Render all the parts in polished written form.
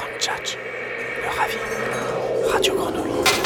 Grande Tchatch, le Ravi, Radio Grenouille.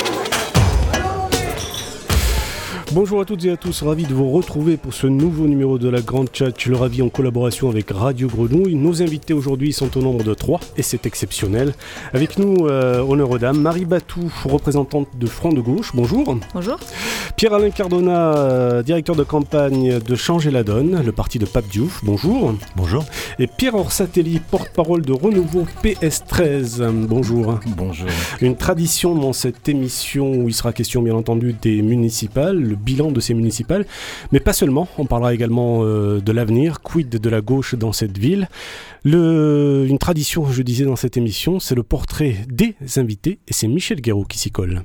Bonjour à toutes et à tous, ravi de vous retrouver pour ce nouveau numéro de la Grande Tchatch, le Ravi en collaboration avec Radio Grenouille. Nos invités aujourd'hui sont au nombre de 3 et c'est exceptionnel. Avec nous, honneur aux dames, Marie Batou, représentante de Front de Gauche, bonjour. Bonjour. Pierre-Alain Cardona, directeur de campagne de Changer la Donne, le parti de Pape Diouf, bonjour. Bonjour. Et Pierre Orsatelli, porte-parole de Renouveau PS13, bonjour. Bonjour. Une tradition dans cette émission où il sera question bien entendu des municipales, le bilan de ces municipales, mais pas seulement, on parlera également de l'avenir, quid de la gauche dans cette ville. Une tradition, je disais dans cette émission, c'est le portrait des invités et c'est Michel Guéraud qui s'y colle.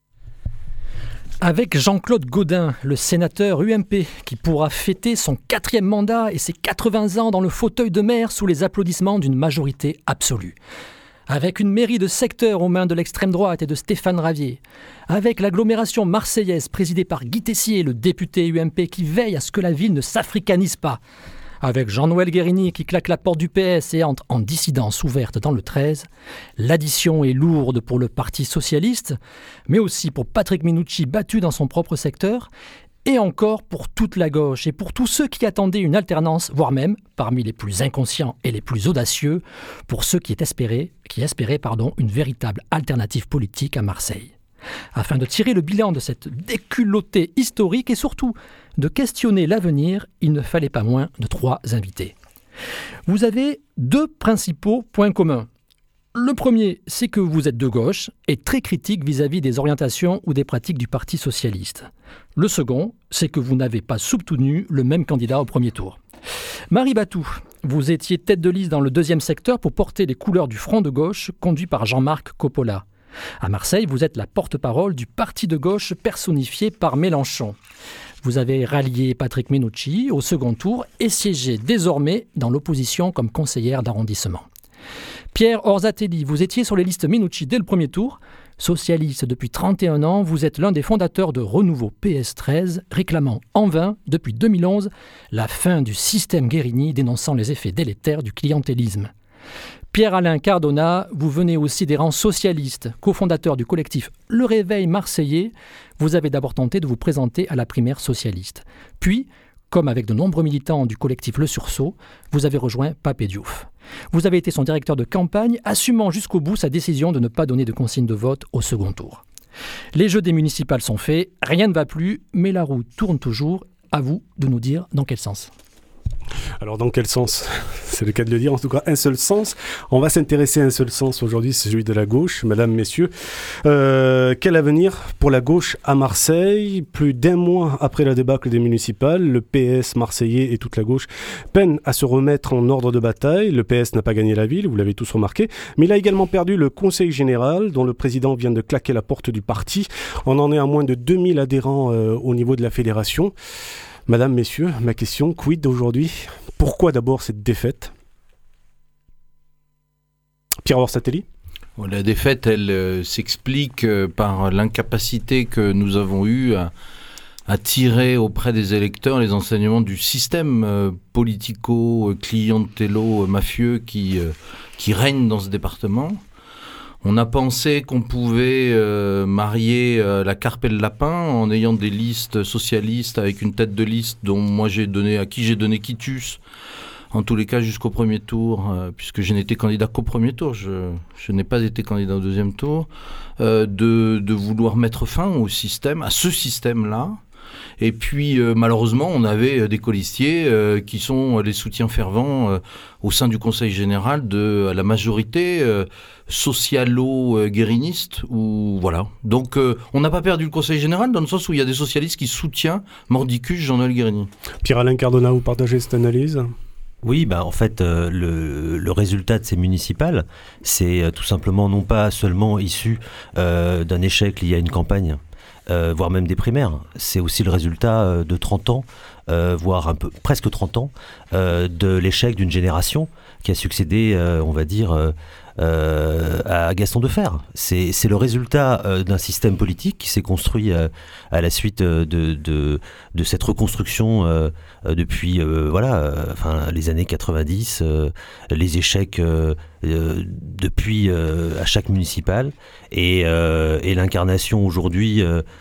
Avec Jean-Claude Gaudin, le sénateur UMP, qui pourra fêter son 4e mandat et ses 80 ans dans le fauteuil de maire sous les applaudissements d'une majorité absolue. Avec une mairie de secteur aux mains de l'extrême droite et de Stéphane Ravier. Avec l'agglomération marseillaise présidée par Guy Tessier, le député UMP qui veille à ce que la ville ne s'africanise pas. Avec Jean-Noël Guérini qui claque la porte du PS et entre en dissidence ouverte dans le 13, l'addition est lourde pour le Parti socialiste, mais aussi pour Patrick Minucci battu dans son propre secteur, et encore pour toute la gauche et pour tous ceux qui attendaient une alternance, voire même, parmi les plus inconscients et les plus audacieux, pour ceux qui espéraient une véritable alternative politique à Marseille. Afin de tirer le bilan de cette déculottée historique et surtout de questionner l'avenir, il ne fallait pas moins de 3 invités. Vous avez 2 principaux points communs. Le premier, c'est que vous êtes de gauche et très critique vis-à-vis des orientations ou des pratiques du Parti socialiste. Le second, c'est que vous n'avez pas soutenu le même candidat au premier tour. Marie Batou, vous étiez tête de liste dans le 2e secteur pour porter les couleurs du Front de gauche conduit par Jean-Marc Coppola. À Marseille, vous êtes la porte-parole du parti de gauche personnifié par Mélenchon. Vous avez rallié Patrick Minucci au second tour et siégez désormais dans l'opposition comme conseillère d'arrondissement. Pierre Orsatelli, vous étiez sur les listes Minucci dès le premier tour. Socialiste depuis 31 ans, vous êtes l'un des fondateurs de Renouveau PS13, réclamant en vain, depuis 2011, la fin du système Guérini, dénonçant les effets délétères du clientélisme. Pierre-Alain Cardona, vous venez aussi des rangs socialistes, cofondateur du collectif Le Réveil Marseillais. Vous avez d'abord tenté de vous présenter à la primaire socialiste. Puis, comme avec de nombreux militants du collectif Le Sursaut, vous avez rejoint Pape Diouf. Vous avez été son directeur de campagne, assumant jusqu'au bout sa décision de ne pas donner de consigne de vote au second tour. Les jeux des municipales sont faits, rien ne va plus, mais la roue tourne toujours. À vous de nous dire dans quel sens. Alors dans quel sens ? C'est le cas de le dire, en tout cas un seul sens. On va s'intéresser à un seul sens aujourd'hui, c'est celui de la gauche, mesdames, messieurs. Quel avenir pour la gauche à Marseille ? Plus d'1 mois après la débâcle des municipales, le PS marseillais et toute la gauche peinent à se remettre en ordre de bataille. Le PS n'a pas gagné la ville, vous l'avez tous remarqué, mais il a également perdu le conseil général dont le président vient de claquer la porte du parti. On en est à moins de 2000 adhérents au niveau de la fédération. Madame, messieurs, ma question, quid d'aujourd'hui ? Pourquoi d'abord cette défaite ? Pierre Orsatelli ? La défaite, elle s'explique par l'incapacité que nous avons eue à tirer auprès des électeurs les enseignements du système politico-clientélo-mafieux qui règne dans ce département. On a pensé qu'on pouvait marier la carpe et le lapin en ayant des listes socialistes avec une tête de liste dont moi à qui j'ai donné quitus, en tous les cas jusqu'au premier tour, puisque je n'étais candidat qu'au premier tour, je n'ai pas été candidat au deuxième tour, de vouloir mettre fin au système, à ce système-là. Et puis malheureusement on avait des colistiers qui sont les soutiens fervents au sein du Conseil général de la majorité socialo-guériniste. Voilà. Donc on n'a pas perdu le Conseil général dans le sens où il y a des socialistes qui soutiennent mordicus Jean-Noël Guérini. Pierre-Alain Cardona, vous partagez cette analyse ? Oui, en fait, le résultat de ces municipales, c'est tout simplement non pas seulement issu d'un échec lié à une campagne, voire même des primaires. C'est aussi le résultat de 30 ans voire un peu, presque 30 ans, de l'échec d'une génération qui a succédé, on va dire, à Gaston Defferre. C'est le résultat d'un système politique qui s'est construit à la suite de cette reconstruction depuis les années 90, les échecs depuis à chaque municipal et l'incarnation aujourd'hui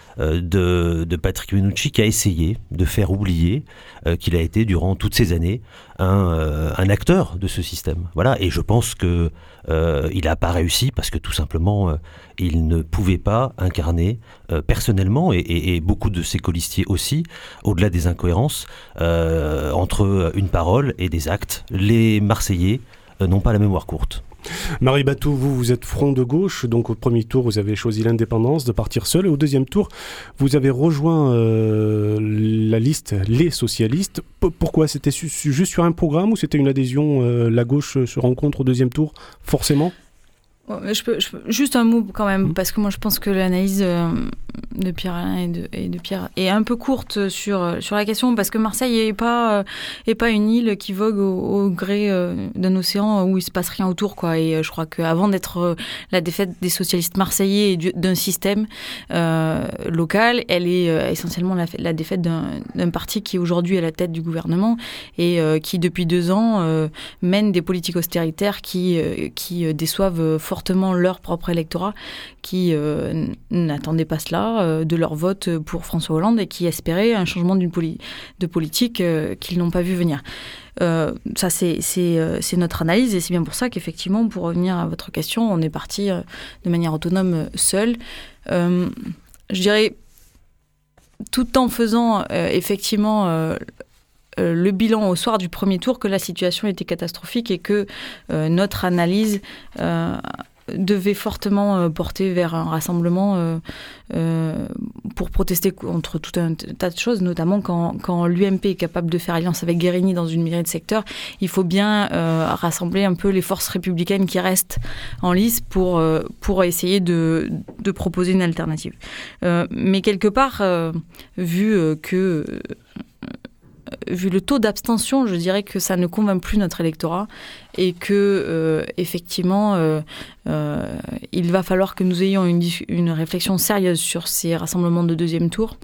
de Patrick Mennucci, qui a essayé de faire oublier qu'il a été durant toutes ces années un acteur de ce système. Voilà, et je pense que il n'a pas réussi parce que tout simplement il ne pouvait pas incarner personnellement et beaucoup de ses colistiers aussi, au-delà des incohérences entre une parole et des actes. Les Marseillais n'ont pas la mémoire courte. Marie Batou, vous êtes front de gauche, donc au premier tour vous avez choisi l'indépendance, de partir seul, et au deuxième tour vous avez rejoint la liste Les Socialistes. Pourquoi? C'était juste sur un programme ou c'était une adhésion, la gauche se rencontre au deuxième tour forcément? Je peux juste un mot quand même, parce que moi je pense que l'analyse de Pierre-Alain et de Pierre est un peu courte sur la question, parce que Marseille n'est pas une île qui vogue au gré d'un océan où il ne se passe rien autour, quoi. Et je crois qu'avant d'être la défaite des socialistes marseillais et d'un système local, elle est essentiellement la défaite d'un parti qui aujourd'hui est à la tête du gouvernement et qui depuis 2 ans mène des politiques austéritaires qui déçoivent fortement leur propre électorat, qui n'attendaient pas cela de leur vote pour François Hollande et qui espéraient un changement de politique qu'ils n'ont pas vu venir. Ça, c'est notre analyse, et c'est bien pour ça qu'effectivement, pour revenir à votre question, on est parti de manière autonome seul. Je dirais, tout en faisant effectivement le bilan au soir du premier tour, que la situation était catastrophique et que notre analyse devait fortement porter vers un rassemblement pour protester contre tout un tas de choses, notamment quand l'UMP est capable de faire alliance avec Guérini dans une mairie de secteur. Il faut bien rassembler un peu les forces républicaines qui restent en lice pour essayer de proposer une alternative. Mais quelque part, vu le taux d'abstention, je dirais que ça ne convainc plus notre électorat et que effectivement, il va falloir que nous ayons une réflexion sérieuse sur ces rassemblements de deuxième tour,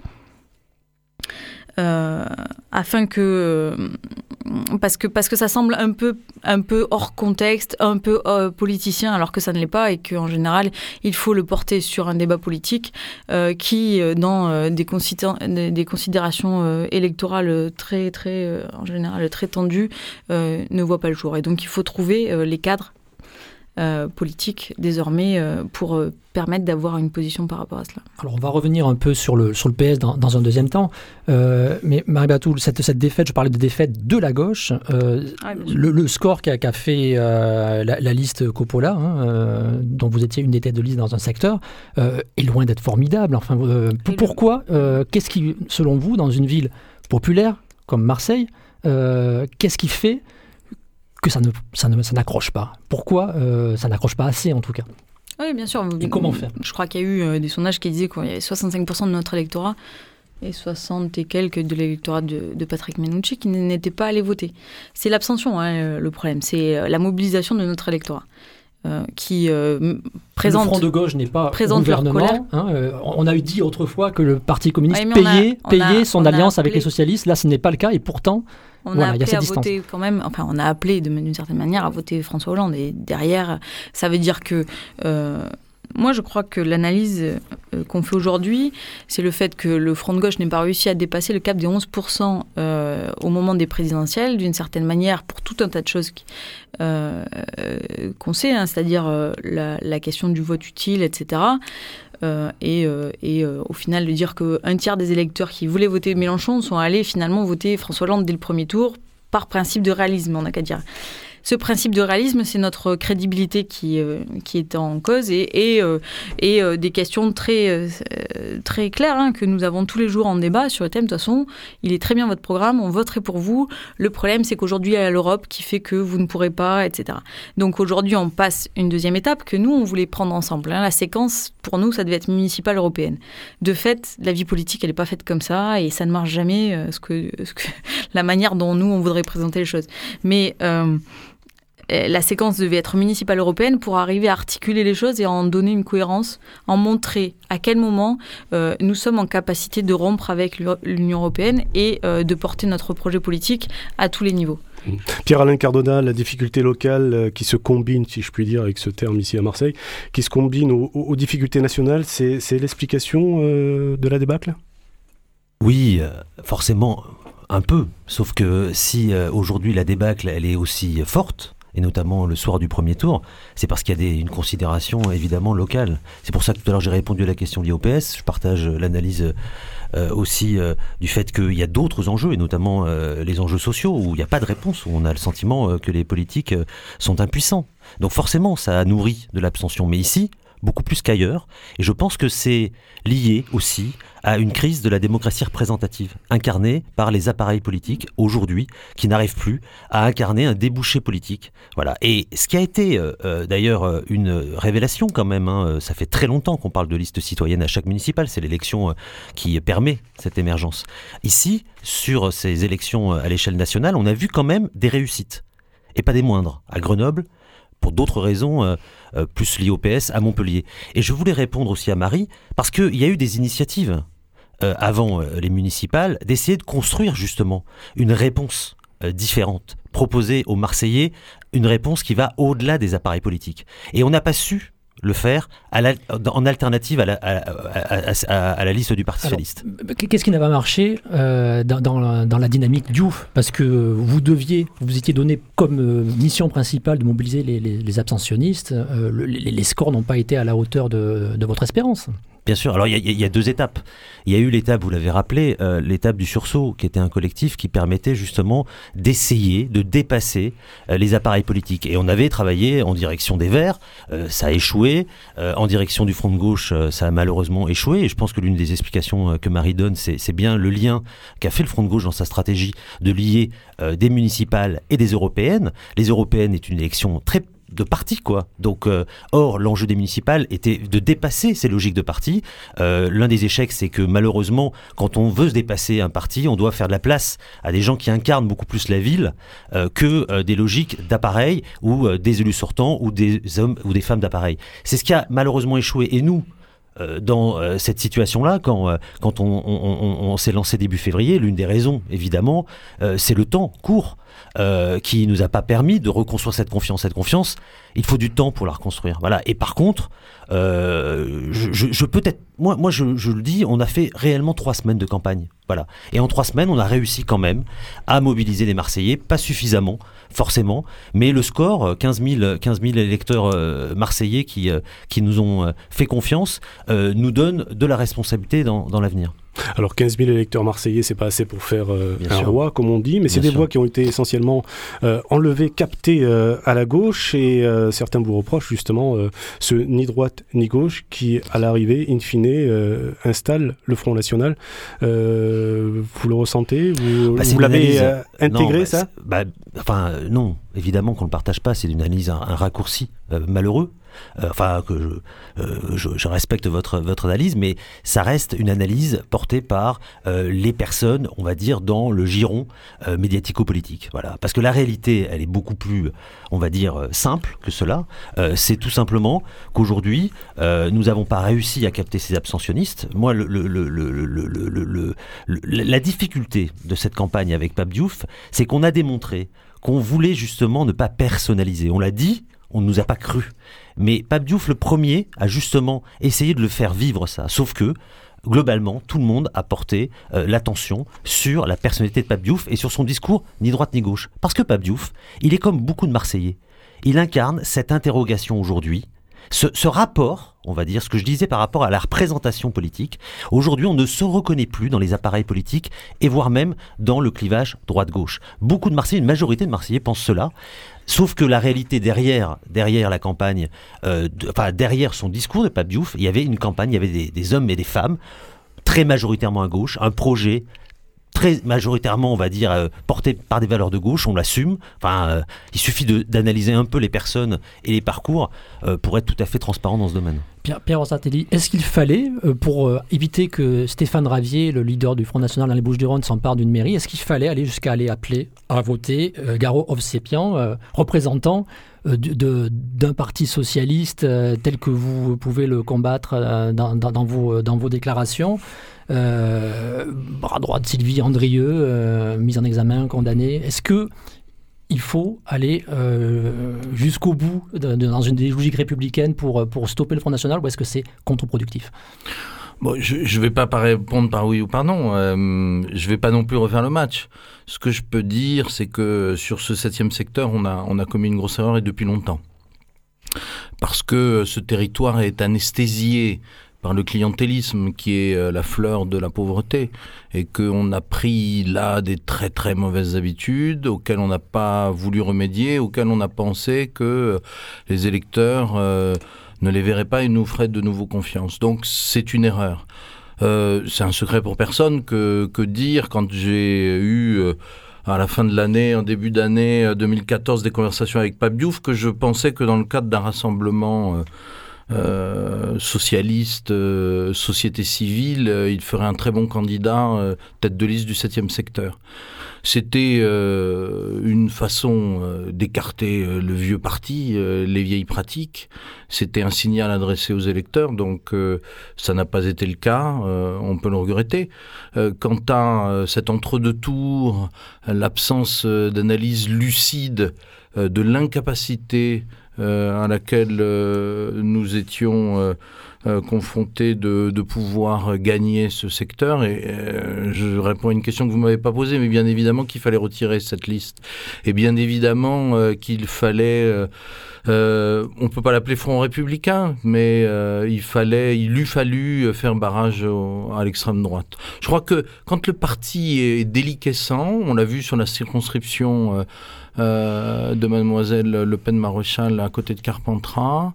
afin que parce que ça semble un peu hors contexte, un peu politicien, alors que ça ne l'est pas, et qu'en général, il faut le porter sur un débat politique qui, dans des considérations électorales très, très, en général, très tendues, ne voit pas le jour. Et donc, il faut trouver les cadres politique désormais pour permettre d'avoir une position par rapport à cela. Alors on va revenir un peu sur le PS dans un deuxième temps, mais Marie Batou, cette défaite, je parlais de défaite de la gauche, le score qu'a fait la liste Coppola, dont vous étiez une des têtes de liste dans un secteur, est loin d'être formidable. Enfin, pourquoi qu'est-ce qui, selon vous, dans une ville populaire comme Marseille, qu'est-ce qui fait que ça n'accroche pas? Pourquoi ça n'accroche pas assez, en tout cas? Oui, bien sûr. Et comment faire? Je crois qu'il y a eu des sondages qui disaient qu'il y avait 65% de notre électorat et 60 et quelques de l'électorat de Patrick Mennucci qui n'étaient pas allés voter. C'est l'abstention, le problème. C'est la mobilisation de notre électorat. Qui présente... Le Front de gauche n'est pas au gouvernement. On a dit autrefois que le Parti communiste payait son alliance avec les socialistes. Là, ce n'est pas le cas, et pourtant... On a appelé à voter quand même, enfin on a appelé d'une certaine manière à voter François Hollande, et derrière ça veut dire que moi je crois que l'analyse qu'on fait aujourd'hui, c'est le fait que le Front de gauche n'ait pas réussi à dépasser le cap des 11% au moment des présidentielles, d'une certaine manière, pour tout un tas de choses qu'on sait, c'est-à-dire la question du vote utile, etc. Et au final de dire qu'un tiers des électeurs qui voulaient voter Mélenchon sont allés finalement voter François Hollande dès le premier tour, par principe de réalisme, on n'a qu'à dire. ce principe de réalisme, c'est notre crédibilité qui est en cause et des questions très claires que nous avons tous les jours en débat sur le thème. De toute façon, il est très bien votre programme, on voterait pour vous. Le problème, c'est qu'aujourd'hui, il y a l'Europe qui fait que vous ne pourrez pas, etc. Donc aujourd'hui, on passe une deuxième étape que nous, on voulait prendre ensemble. La séquence, pour nous, ça devait être municipale européenne. De fait, la vie politique, elle n'est pas faite comme ça et ça ne marche jamais la manière dont nous, on voudrait présenter les choses. Mais la séquence devait être municipale européenne pour arriver à articuler les choses et à en donner une cohérence, en montrer à quel moment nous sommes en capacité de rompre avec l'Union européenne et de porter notre projet politique à tous les niveaux. Pierre-Alain Cardona, la difficulté locale qui se combine, si je puis dire, avec ce terme ici à Marseille, qui se combine aux difficultés nationales, c'est l'explication de la débâcle ? Oui, forcément, un peu. Sauf que si aujourd'hui la débâcle, elle est aussi forte, et notamment le soir du premier tour, c'est parce qu'il y a une considération évidemment locale. C'est pour ça que tout à l'heure j'ai répondu à la question liée au PS. Je partage l'analyse aussi du fait qu'il y a d'autres enjeux, et notamment les enjeux sociaux, où il n'y a pas de réponse, où on a le sentiment que les politiques sont impuissants. Donc forcément, ça nourrit de l'abstention. Mais ici, beaucoup plus qu'ailleurs, et je pense que c'est lié aussi à une crise de la démocratie représentative, incarnée par les appareils politiques, aujourd'hui, qui n'arrivent plus à incarner un débouché politique. Voilà. Et ce qui a été d'ailleurs une révélation quand même, ça fait très longtemps qu'on parle de liste citoyenne à chaque municipale, c'est l'élection qui permet cette émergence. Ici, sur ces élections à l'échelle nationale, on a vu quand même des réussites, et pas des moindres. À Grenoble, pour d'autres raisons plus liées au PS, à Montpellier. Et je voulais répondre aussi à Marie, parce qu'il y a eu des initiatives avant les municipales, d'essayer de construire justement une réponse différente, proposer aux Marseillais une réponse qui va au-delà des appareils politiques. Et on n'a pas su le faire en alternative à la liste du Parti socialiste. Qu'est-ce qui n'a pas marché dans la dynamique Diouf ? Parce que vous étiez donné comme mission principale de mobiliser les abstentionnistes. Les scores n'ont pas été à la hauteur de votre espérance. Bien sûr. Alors, il y a deux étapes. Il y a eu l'étape, vous l'avez rappelé, l'étape du sursaut, qui était un collectif qui permettait justement d'essayer de dépasser les appareils politiques. Et on avait travaillé en direction des Verts, ça a échoué. En direction du Front de gauche, ça a malheureusement échoué. Et je pense que l'une des explications que Marie donne, c'est bien le lien qu'a fait le Front de gauche dans sa stratégie de lier des municipales et des européennes. Les européennes est une élection très de parti, quoi. Donc, or, l'enjeu des municipales était de dépasser ces logiques de parti. L'un des échecs, c'est que malheureusement, quand on veut se dépasser un parti, on doit faire de la place à des gens qui incarnent beaucoup plus la ville que des logiques d'appareil ou des élus sortants ou des hommes ou des femmes d'appareil. C'est ce qui a malheureusement échoué. Et nous, dans cette situation-là, quand on s'est lancé début février, l'une des raisons, évidemment, c'est le temps court qui nous a pas permis de reconstruire cette confiance. Cette confiance, il faut du temps pour la reconstruire. Voilà. Et par contre, je peut-être, moi, je le dis, on a fait réellement 3 semaines de campagne. Voilà. Et en 3 semaines, on a réussi quand même à mobiliser les Marseillais, pas suffisamment, forcément, mais le score, 15 000 électeurs marseillais qui nous ont fait confiance, nous donne de la responsabilité dans l'avenir. Alors 15 000 électeurs marseillais, c'est pas assez pour faire un roi, comme on dit, mais c'est des voix qui ont été essentiellement enlevées, captées à la gauche, et certains vous reprochent justement ce ni droite ni gauche qui, à l'arrivée, in fine, installe le Front National. Vous le ressentez ? Vous l'avez intégré, ça ? Non, évidemment qu'on ne le partage pas, c'est une analyse, un raccourci malheureux. Que je respecte votre analyse, mais ça reste une analyse portée par les personnes, on va dire, dans le giron médiatico-politique. Voilà. Parce que la réalité, elle est beaucoup plus, on va dire, simple que cela. C'est tout simplement qu'aujourd'hui, nous n'avons pas réussi à capter ces abstentionnistes. Moi, la difficulté de cette campagne avec Pape Diouf, c'est qu'on a démontré qu'on voulait justement ne pas personnaliser. On l'a dit, on ne nous a pas cru. Mais Pape Diouf, le premier, a justement essayé de le faire vivre, ça. Sauf que, globalement, tout le monde a porté l'attention sur la personnalité de Pape Diouf et sur son discours ni droite ni gauche. Parce que Pape Diouf, il est comme beaucoup de Marseillais. Il incarne cette interrogation aujourd'hui. Ce rapport, on va dire, ce que je disais par rapport à la représentation politique, aujourd'hui on ne se reconnaît plus dans les appareils politiques et voire même dans le clivage droite-gauche. Beaucoup de Marseillais, une majorité de Marseillais pensent cela. Sauf que la réalité derrière la campagne, derrière son discours de Pape Diouf, il y avait une campagne, il y avait des hommes et des femmes, très majoritairement à gauche, un projet très majoritairement, on va dire, porté par des valeurs de gauche, on l'assume. Il suffit d'analyser un peu les personnes et les parcours pour être tout à fait transparent dans ce domaine. Pierre Orsatelli, est-ce qu'il fallait, pour éviter que Stéphane Ravier, le leader du Front National dans les Bouches-du-Rhône, s'empare d'une mairie, est-ce qu'il fallait aller jusqu'à aller appeler à voter Garo Hovsepian, représentant d'un parti socialiste tel que vous pouvez le combattre dans vos déclarations, bras droit de Sylvie Andrieux, mise en examen, condamnée. Est-ce qu'il faut aller jusqu'au bout dans une logique républicaine pour stopper le Front National, ou est-ce que c'est contre-productif ? Bon, je ne vais pas répondre par oui ou par non. Je ne vais pas non plus refaire le match. Ce que je peux dire, c'est que sur ce 7e secteur, on a commis une grosse erreur, et depuis longtemps. Parce que ce territoire est anesthésié par le clientélisme qui est la fleur de la pauvreté, et qu'on a pris là des très très mauvaises habitudes auxquelles on n'a pas voulu remédier, auxquelles on a pensé que les électeurs ne les verraient pas et nous feraient de nouveau confiance. Donc c'est une erreur. C'est un secret pour personne que dire, quand j'ai eu à la fin de l'année, en début d'année 2014, des conversations avec Pape Diouf, que je pensais que dans le cadre d'un rassemblement socialiste, société civile, il ferait un très bon candidat tête de liste du 7e secteur. C'était une façon d'écarter le vieux parti, les vieilles pratiques. C'était un signal adressé aux électeurs, donc ça n'a pas été le cas, on peut le regretter. Quant à cet entre-deux tours, l'absence d'analyse lucide, de l'incapacité à laquelle nous étions confrontés de pouvoir gagner ce secteur. Et je réponds à une question que vous ne m'avez pas posée, mais bien évidemment qu'il fallait retirer cette liste. Et bien évidemment qu'il fallait... on ne peut pas l'appeler Front républicain, mais il eût fallu faire barrage à l'extrême droite. Je crois que quand le parti est déliquescent, on l'a vu sur la circonscription de Mademoiselle Le Pen-Maréchal à côté de Carpentras,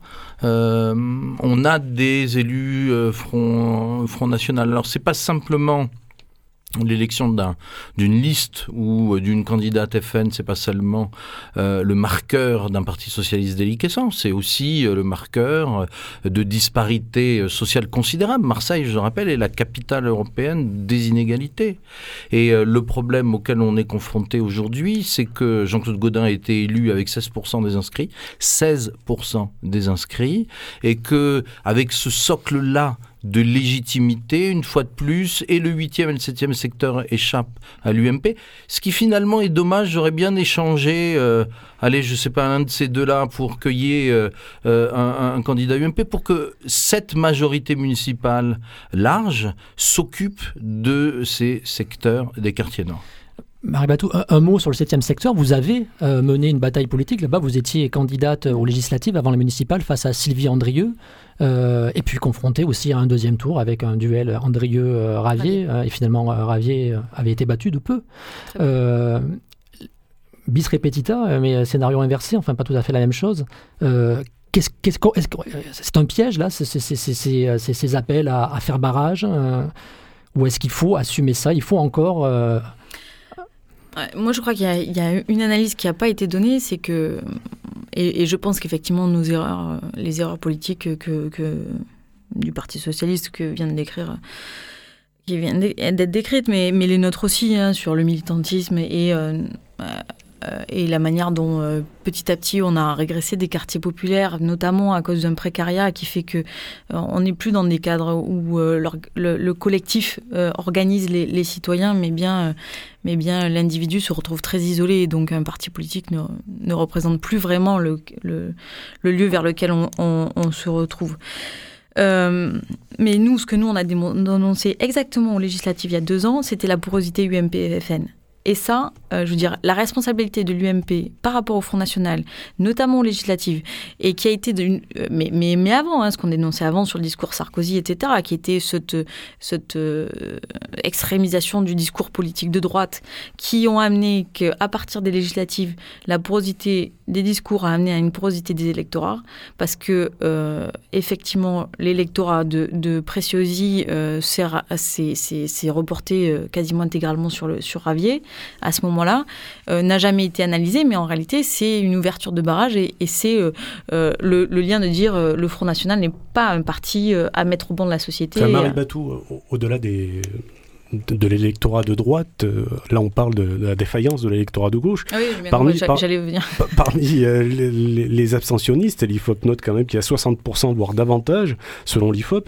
on a des élus Front National. Alors c'est pas simplement l'élection d'une liste ou d'une candidate FN, c'est pas seulement le marqueur d'un parti socialiste déliquescent, c'est aussi le marqueur de disparités sociales considérables. Marseille, je le rappelle, est la capitale européenne des inégalités. Et le problème auquel on est confronté aujourd'hui, c'est que Jean-Claude Gaudin a été élu avec 16% des inscrits, 16% des inscrits, et que avec ce socle-là de légitimité, une fois de plus, et le 8e et le 7e secteur échappent à l'UMP. Ce qui finalement est dommage, j'aurais bien échangé, je ne sais pas, l'un de ces deux-là pour qu'il y ait un candidat UMP, pour que cette majorité municipale large s'occupe de ces secteurs des quartiers nord. Marie Batou, un mot sur le 7e secteur. Vous avez mené une bataille politique là-bas. Vous étiez candidate aux législatives avant les municipales face à Sylvie Andrieux, et puis confrontée aussi à un deuxième tour avec un duel Andrieux-Ravier. Et finalement, Ravier avait été battu de peu. Bis repetita, mais scénario inversé, enfin pas tout à fait la même chose. C'est un piège, là, ces appels à faire barrage, ou est-ce qu'il faut assumer ça ? Il faut encore... Moi, je crois qu'il y a une analyse qui n'a pas été donnée, c'est que, et je pense qu'effectivement, les erreurs politiques du Parti socialiste qui viennent d'être décrites, mais les nôtres aussi, sur le militantisme et la manière dont petit à petit on a régressé des quartiers populaires, notamment à cause d'un précariat qui fait que on n'est plus dans des cadres où le collectif organise les citoyens, mais bien l'individu se retrouve très isolé, et donc un parti politique ne représente plus vraiment le lieu vers lequel on se retrouve. Mais ce que nous on a dénoncé exactement aux législatives il y a 2 ans, c'était la porosité UMP-FN. Et ça, je veux dire, la responsabilité de l'UMP par rapport au Front National, notamment aux législatives, et qui a été, mais avant, ce qu'on dénonçait avant sur le discours Sarkozy, etc., qui était cette extrémisation du discours politique de droite, qui ont amené qu'à partir des législatives, la porosité des discours a amené à une porosité des électorats, parce que effectivement, l'électorat de Preciosi s'est reporté quasiment intégralement sur Ravier à ce moment-là, n'a jamais été analysé, mais en réalité, c'est une ouverture de barrage et c'est le lien de dire le Front National n'est pas un parti à mettre au banc de la société. Marie Batou, au-delà de l'électorat de droite, là on parle de la défaillance de l'électorat de gauche. Ah oui, j'allais venir. Parmi les abstentionnistes, l'IFOP note quand même qu'il y a 60%, voire davantage, selon l'IFOP,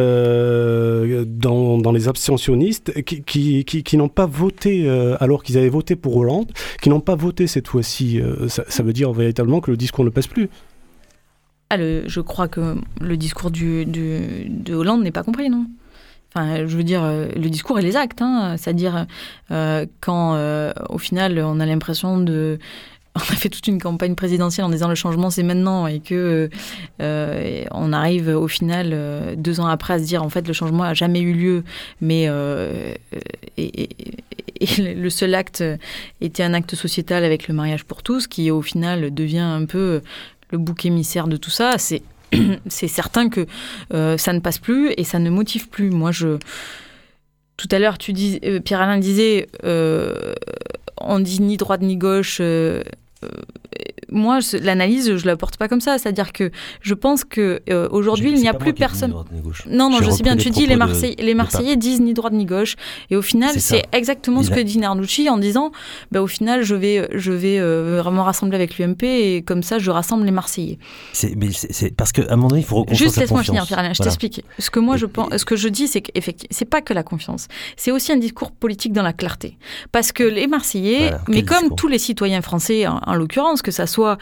dans les abstentionnistes qui n'ont pas voté, alors qu'ils avaient voté pour Hollande, qui n'ont pas voté cette fois-ci. Ça veut dire véritablement que le discours ne passe plus. Je crois que le discours de Hollande n'est pas compris, non ? Enfin, je veux dire, le discours et les actes, c'est-à-dire quand au final on a l'impression on a fait toute une campagne présidentielle en disant le changement c'est maintenant et que on arrive au final 2 ans après à se dire en fait le changement n'a jamais eu lieu, mais et le seul acte était un acte sociétal avec le mariage pour tous qui au final devient un peu le bouc émissaire de tout ça. C'est certain que ça ne passe plus et ça ne motive plus. Moi, tout à l'heure, Pierre-Alain disait on dit ni droite ni gauche. Moi, l'analyse, je la porte pas comme ça. C'est-à-dire que je pense que aujourd'hui, il n'y a plus personne. Non, je sais bien. Tu dis les Marseillais disent ni droite ni gauche. Et au final, c'est exactement ce que dit Narnucci en disant, au final, je vais vraiment rassembler avec l'UMP et comme ça, je rassemble les Marseillais. Mais c'est parce qu'à un moment donné, il faut reconstruire cette confiance. Juste laisse-moi finir, Pierre-Alain. Je t'explique. Ce que moi je pense, ce que je dis, c'est qu'effectivement, c'est pas que la confiance. C'est aussi un discours politique dans la clarté. Parce que les Marseillais, mais comme tous les citoyens français, en l'occurrence, que ça soit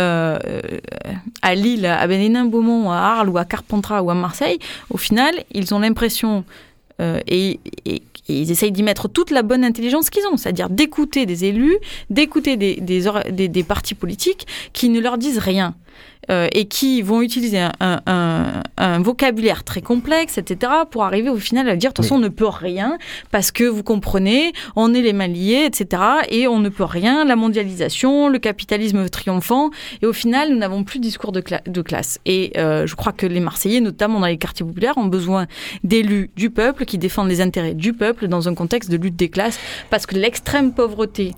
à Lille, à Bénin-Beaumont, à Arles ou à Carpentras ou à Marseille, au final, ils ont l'impression, et ils essayent d'y mettre toute la bonne intelligence qu'ils ont, c'est-à-dire d'écouter des élus, d'écouter des partis politiques qui ne leur disent rien. Et qui vont utiliser un vocabulaire très complexe, etc., pour arriver au final à dire, de toute façon, on ne peut rien, parce que, vous comprenez, on est les mains liées, etc., et on ne peut rien, la mondialisation, le capitalisme triomphant, et au final, nous n'avons plus de discours de classe. Et je crois que les Marseillais, notamment dans les quartiers populaires, ont besoin d'élus du peuple, qui défendent les intérêts du peuple dans un contexte de lutte des classes, parce que l'extrême pauvreté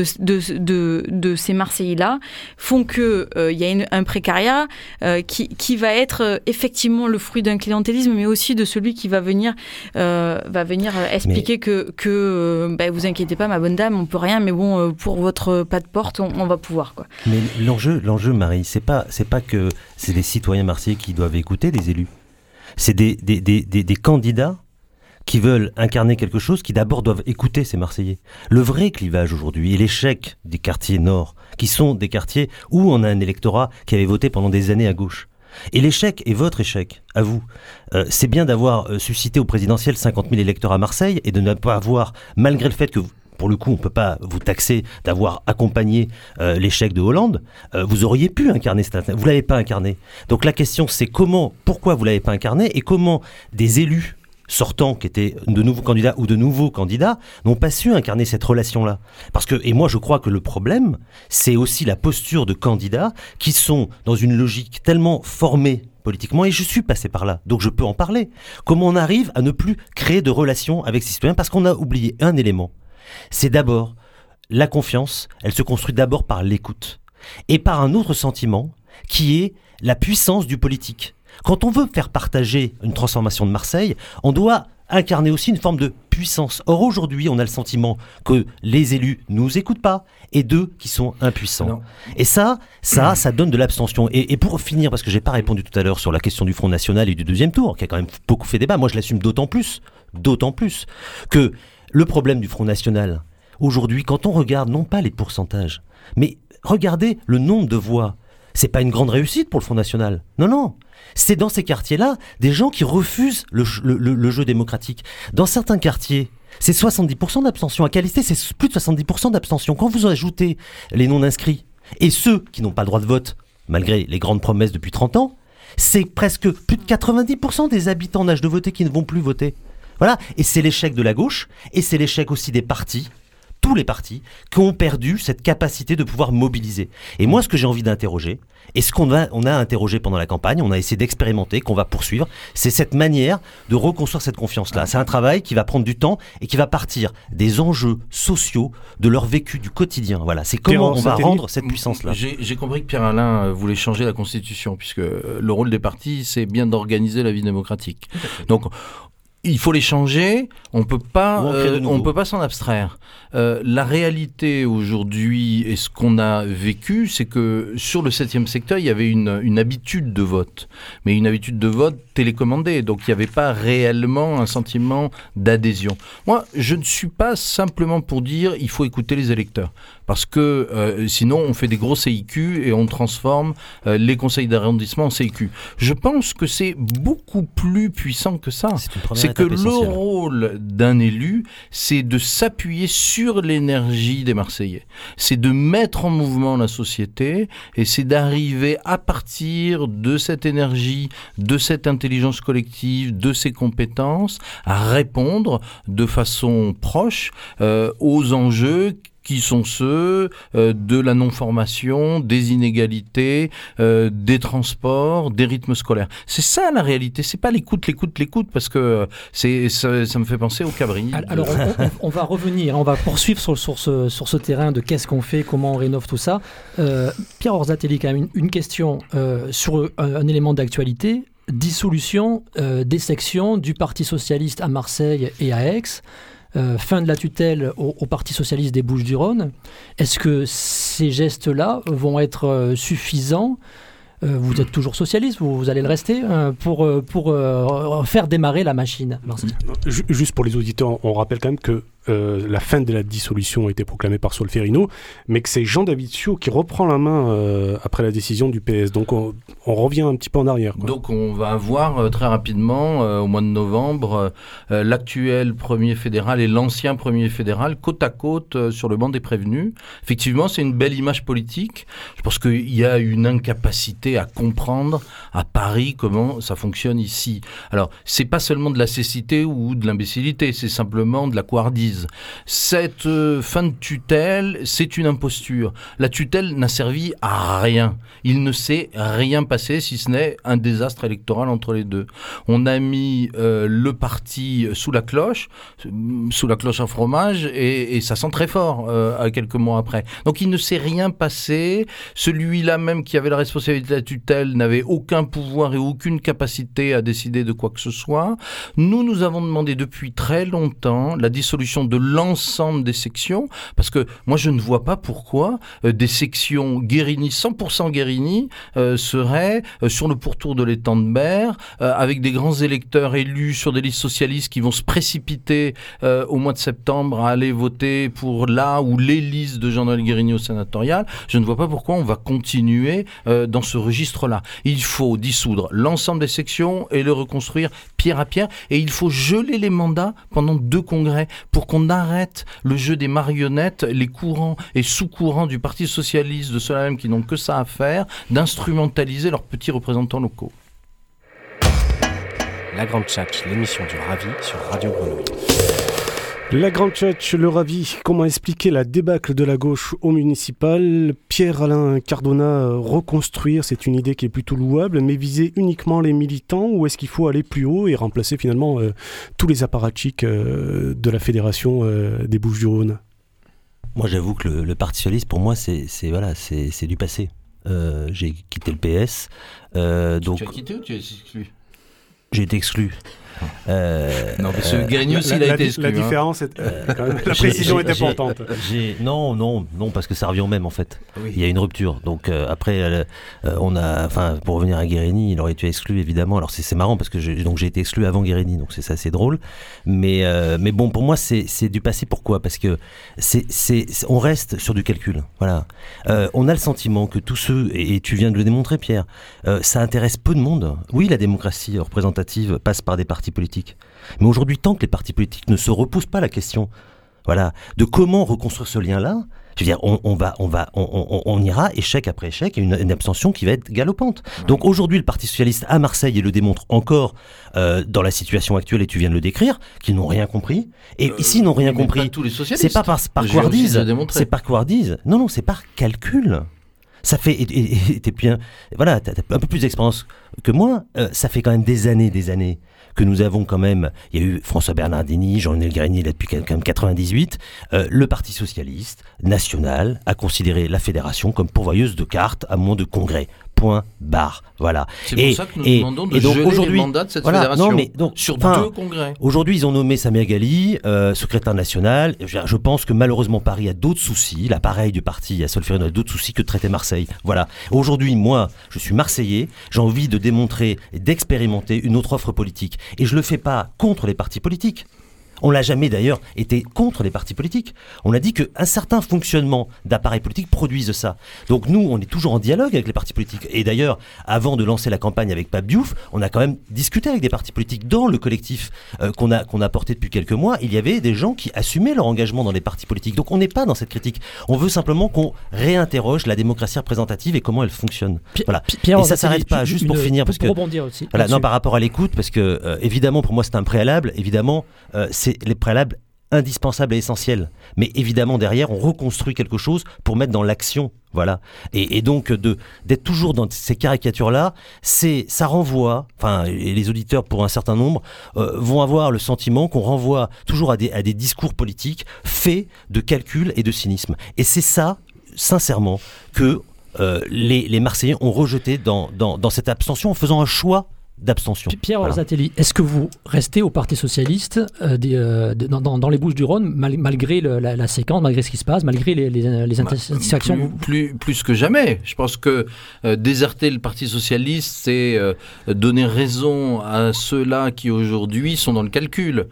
de ces Marseillais-là font qu'il y a un précariat qui va être effectivement le fruit d'un clientélisme, mais aussi de celui qui va venir expliquer que vous inquiétez pas, ma bonne dame, on peut rien, mais bon, pour votre pas de porte, on va pouvoir, quoi. Mais l'enjeu, Marie, c'est pas que c'est des citoyens marseillais qui doivent écouter des élus. C'est des candidats qui veulent incarner quelque chose, qui d'abord doivent écouter ces Marseillais. Le vrai clivage aujourd'hui et l'échec des quartiers nord, qui sont des quartiers où on a un électorat qui avait voté pendant des années à gauche. Et l'échec, et votre échec, à vous, c'est bien d'avoir suscité au présidentiel 50 000 électeurs à Marseille et de ne pas avoir, malgré le fait que pour le coup, on ne peut pas vous taxer d'avoir accompagné l'échec de Hollande. Vous auriez pu incarner cette... Vous ne l'avez pas incarné. Donc la question, c'est pourquoi vous ne l'avez pas incarné et comment des élus sortants, qui étaient de nouveaux candidats ou de nouveaux candidats, n'ont pas su incarner cette relation-là. Et moi je crois que le problème, c'est aussi la posture de candidats qui sont dans une logique tellement formée politiquement, et je suis passé par là, donc je peux en parler. Comment on arrive à ne plus créer de relations avec ces citoyens, parce qu'on a oublié un élément. C'est d'abord la confiance, elle se construit d'abord par l'écoute, et par un autre sentiment, qui est la puissance du politique. Quand on veut faire partager une transformation de Marseille, on doit incarner aussi une forme de puissance. Or aujourd'hui, on a le sentiment que les élus nous écoutent pas et d'eux qui sont impuissants. Non. Et ça donne de l'abstention. Et pour finir, parce que j'ai pas répondu tout à l'heure sur la question du Front National et du deuxième tour, qui a quand même beaucoup fait débat, moi je l'assume d'autant plus que le problème du Front National, aujourd'hui, quand on regarde non pas les pourcentages, mais regardez le nombre de voix, c'est pas une grande réussite pour le Front National. Non. C'est dans ces quartiers-là des gens qui refusent le jeu démocratique. Dans certains quartiers, C'est 70% d'abstention. À Calais, c'est plus de 70% d'abstention. Quand vous ajoutez les non-inscrits et ceux qui n'ont pas le droit de vote, malgré les grandes promesses depuis 30 ans, c'est presque plus de 90% des habitants en âge de voter qui ne vont plus voter. Voilà. Et c'est l'échec de la gauche, et c'est l'échec aussi des partis, tous les partis, qui ont perdu cette capacité de pouvoir mobiliser. Et moi, ce que j'ai envie d'interroger, et ce qu'on a interrogé pendant la campagne, on a essayé d'expérimenter, qu'on va poursuivre, c'est cette manière de reconstruire cette confiance-là. C'est un travail qui va prendre du temps et qui va partir des enjeux sociaux, de leur vécu du quotidien. Voilà, c'est comment on va rendre cette puissance-là. J'ai compris que Pierre-Alain voulait changer la Constitution, puisque le rôle des partis, c'est bien d'organiser la vie démocratique. Donc, il faut les changer, on peut pas s'en abstraire. La réalité aujourd'hui et ce qu'on a vécu, c'est que sur le 7e secteur, il y avait une habitude de vote, mais une habitude de vote télécommandée, donc il n'y avait pas réellement un sentiment d'adhésion. Moi, je ne suis pas simplement pour dire il faut écouter les électeurs, parce que sinon on fait des gros CIQ et on transforme les conseils d'arrondissement en CIQ. Je pense que c'est beaucoup plus puissant que ça. C'est que le rôle d'un élu, c'est de s'appuyer sur l'énergie des Marseillais. C'est de mettre en mouvement la société et c'est d'arriver à partir de cette énergie, de cette intelligence collective, de ces compétences, à répondre de façon proche aux enjeux qui sont ceux de la non-formation, des inégalités, des transports, des rythmes scolaires. C'est ça la réalité, c'est pas l'écoute, parce que ça me fait penser au Cabri. Alors on va revenir, on va poursuivre sur ce terrain de qu'est-ce qu'on fait, comment on rénove tout ça. Pierre Orzatelli, quand même une question sur un élément d'actualité. Dissolution des sections du Parti Socialiste à Marseille et à Aix. Fin de la tutelle au Parti Socialiste des Bouches-du-Rhône. Est-ce que ces gestes-là vont être suffisants ? Vous êtes toujours socialiste, vous allez le rester, pour faire démarrer la machine. Juste pour les auditeurs, on rappelle quand même que la fin de la dissolution a été proclamée par Solferino, mais que c'est Jean Davidsio qui reprend la main après la décision du PS. Donc on revient un petit peu en arrière, quoi. Donc on va avoir très rapidement, au mois de novembre, l'actuel premier fédéral et l'ancien premier fédéral côte à côte sur le banc des prévenus. Effectivement, c'est une belle image politique. Je pense qu'il y a une incapacité à comprendre à Paris comment ça fonctionne ici. Alors, c'est pas seulement de la cécité ou de l'imbécilité, c'est simplement de la couardise. Cette fin de tutelle, c'est une imposture. La tutelle n'a servi à rien. Il ne s'est rien passé, si ce n'est un désastre électoral entre les deux. On a mis le parti sous la cloche à fromage, et ça sent très fort à quelques mois après. Donc il ne s'est rien passé. Celui-là même qui avait la responsabilité de la tutelle n'avait aucun pouvoir et aucune capacité à décider de quoi que ce soit. Nous avons demandé depuis très longtemps la dissolution de l'ensemble des sections, parce que moi je ne vois pas pourquoi des sections Guérini, 100% Guérini, seraient sur le pourtour de l'étang de Berre, avec des grands électeurs élus sur des listes socialistes qui vont se précipiter au mois de septembre à aller voter pour la ou les listes de Jean-Noël Guérini au sénatorial. Je ne vois pas pourquoi on va continuer dans ce registre-là. Il faut dissoudre l'ensemble des sections et le reconstruire pierre à pierre, et il faut geler les mandats pendant 2 congrès pour qu'on arrête le jeu des marionnettes, les courants et sous-courants du Parti Socialiste, de ceux-là même qui n'ont que ça à faire, d'instrumentaliser leurs petits représentants locaux. La Grande Tchatch, l'émission du Ravi sur Radio Grenouille. La Grande Tchatch, le Ravi, comment expliquer la débâcle de la gauche au municipal ? Pierre-Alain Cardona, reconstruire, c'est une idée qui est plutôt louable, mais viser uniquement les militants, ou est-ce qu'il faut aller plus haut et remplacer finalement tous les apparatchiks de la fédération des Bouches-du-Rhône ? Moi j'avoue que le Parti Socialiste, pour moi, c'est du passé. J'ai quitté le PS. Donc... Tu as quitté ou tu es exclu ? J'ai été exclu. Non, parce que Guérini aussi, il a été exclu. La différence, la précision est importante. Non, parce que ça revient au même en fait. Oui. Il y a une rupture. Donc après, pour revenir à Guérini, il aurait été exclu évidemment. Alors c'est marrant parce que j'ai été exclu avant Guérini, donc c'est assez drôle. Mais bon, pour moi, c'est du passé. Pourquoi ? Parce que on reste sur du calcul. Voilà. On a le sentiment que tous ceux, et tu viens de le démontrer, Pierre, ça intéresse peu de monde. Oui, la démocratie représentative passe par des partis partis politiques. Mais aujourd'hui, tant que les partis politiques ne se reposent pas la question, voilà, de comment reconstruire ce lien-là, je veux dire, on ira échec après échec, et une abstention qui va être galopante. Donc aujourd'hui, le Parti socialiste à Marseille, il le démontre encore dans la situation actuelle, et tu viens de le décrire, qu'ils n'ont rien compris. Et s'ils n'ont rien compris, pas tous les socialistes. c'est pas par couardise, c'est par couardise. Non, c'est par calcul. Ça fait, et t'es bien, voilà, t'as un peu plus d'expérience que moi. Ça fait quand même des années que nous avons quand même. Il y a eu François Bernardini, Jean-Noël Garigny là depuis quand même 98. Le Parti socialiste national a considéré la fédération comme pourvoyeuse de cartes à moins de congrès. Point barre. Voilà. C'est pour ça que nous demandons de geler les mandats de cette fédération. Non, mais donc, sur 2 congrès. Aujourd'hui, ils ont nommé Samia Ghali, secrétaire national. Je pense que malheureusement Paris a d'autres soucis. L'appareil du parti à Solferino a d'autres soucis que de traiter Marseille. Voilà. Aujourd'hui, moi, je suis Marseillais. J'ai envie de démontrer et d'expérimenter une autre offre politique. Et je le fais pas contre les partis politiques. On l'a jamais d'ailleurs été contre les partis politiques. On a dit qu'un certain fonctionnement d'appareil politique produise ça. Donc nous, on est toujours en dialogue avec les partis politiques. Et d'ailleurs, avant de lancer la campagne avec Pape Diouf, on a quand même discuté avec des partis politiques dans le collectif qu'on a porté depuis quelques mois. Il y avait des gens qui assumaient leur engagement dans les partis politiques. Donc on n'est pas dans cette critique. On veut simplement qu'on réinterroge la démocratie représentative et comment elle fonctionne. Voilà. Pierre, et ça s'arrête pas. Juste pour finir, parce que rebondir aussi. Voilà, non, par rapport à l'écoute, parce que évidemment pour moi c'est un préalable. Évidemment, c'est les préalables indispensables et essentiels. Mais évidemment, derrière, on reconstruit quelque chose pour mettre dans l'action. Voilà. Et donc, d'être toujours dans ces caricatures-là, ça renvoie, enfin, et les auditeurs, pour un certain nombre, vont avoir le sentiment qu'on renvoie toujours à des discours politiques faits de calcul et de cynisme. Et c'est ça, sincèrement, que les Marseillais ont rejeté dans cette abstention en faisant un choix d'abstention. Pierre Orzatelli, est-ce que vous restez au Parti socialiste dans les Bouches-du-Rhône malgré la séquence, malgré ce qui se passe, malgré les insatisfactions plus que jamais. Je pense que déserter le Parti socialiste, c'est donner raison à ceux-là qui aujourd'hui sont dans le calcul.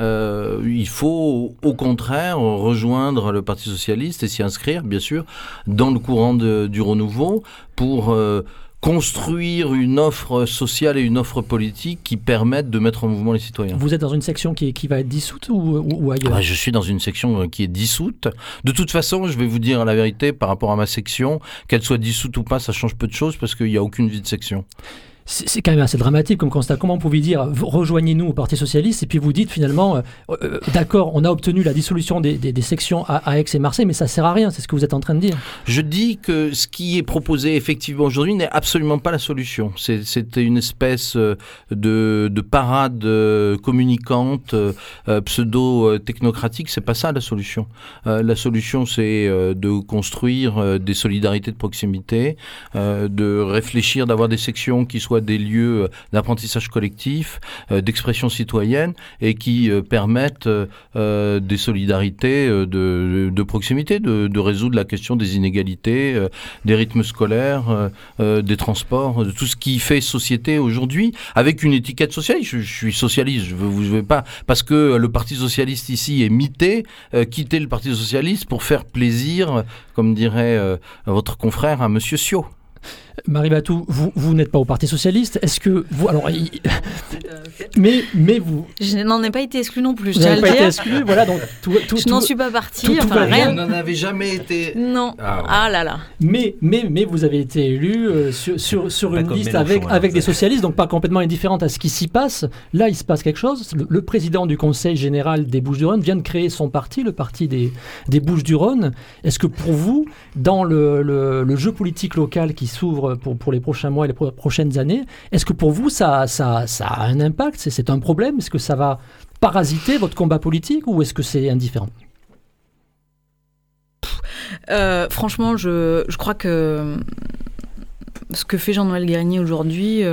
Il faut au contraire rejoindre le Parti socialiste et s'y inscrire, bien sûr, dans le courant du renouveau pour construire une offre sociale et une offre politique qui permettent de mettre en mouvement les citoyens. Vous êtes dans une section qui va être dissoute ou ailleurs ? Je suis dans une section qui est dissoute. De toute façon, je vais vous dire la vérité par rapport à ma section, qu'elle soit dissoute ou pas, ça change peu de choses parce qu'il n'y a aucune vie de section. C'est quand même assez dramatique comme constat. Comment vous pouvez dire rejoignez-nous au Parti Socialiste et puis vous dites finalement d'accord, on a obtenu la dissolution des sections à Aix et Marseille, mais ça sert à rien, c'est ce que vous êtes en train de dire. Je dis que ce qui est proposé effectivement aujourd'hui n'est absolument pas la solution. C'est une espèce de parade communicante, pseudo-technocratique. C'est pas ça la solution. La solution, c'est de construire des solidarités de proximité, de réfléchir, d'avoir des sections qui soient des lieux d'apprentissage collectif, d'expression citoyenne et qui permettent des solidarités de proximité, de résoudre la question des inégalités, des rythmes scolaires, des transports, de tout ce qui fait société aujourd'hui, avec une étiquette socialiste. Je suis socialiste, je veux pas, parce que le Parti socialiste ici est mité, quitter le Parti socialiste pour faire plaisir, comme dirait votre confrère, à Monsieur Ciot. Marie Batou, vous n'êtes pas au Parti Socialiste. Est-ce que vous... Alors, mais vous... Je n'en ai pas été exclu non plus, je tiens à le dire. Vous n'avez pas été exclu, voilà. Donc, je n'en suis pas partie, rien. Vous n'en avez jamais été... Non. Ah là là. Mais vous avez été élu sur une liste avec des socialistes, donc pas complètement indifférente à ce qui s'y passe. Là, il se passe quelque chose. Le président du Conseil général des Bouches-du-Rhône vient de créer son parti, le parti des Bouches-du-Rhône. Est-ce que pour vous, dans le jeu politique local qui s'ouvre pour les prochains mois et les prochaines années, est-ce que pour vous ça a un impact, c'est un problème, est-ce que ça va parasiter votre combat politique ou est-ce que c'est indifférent ? Franchement, je crois que ce que fait Jean-Noël Garigny aujourd'hui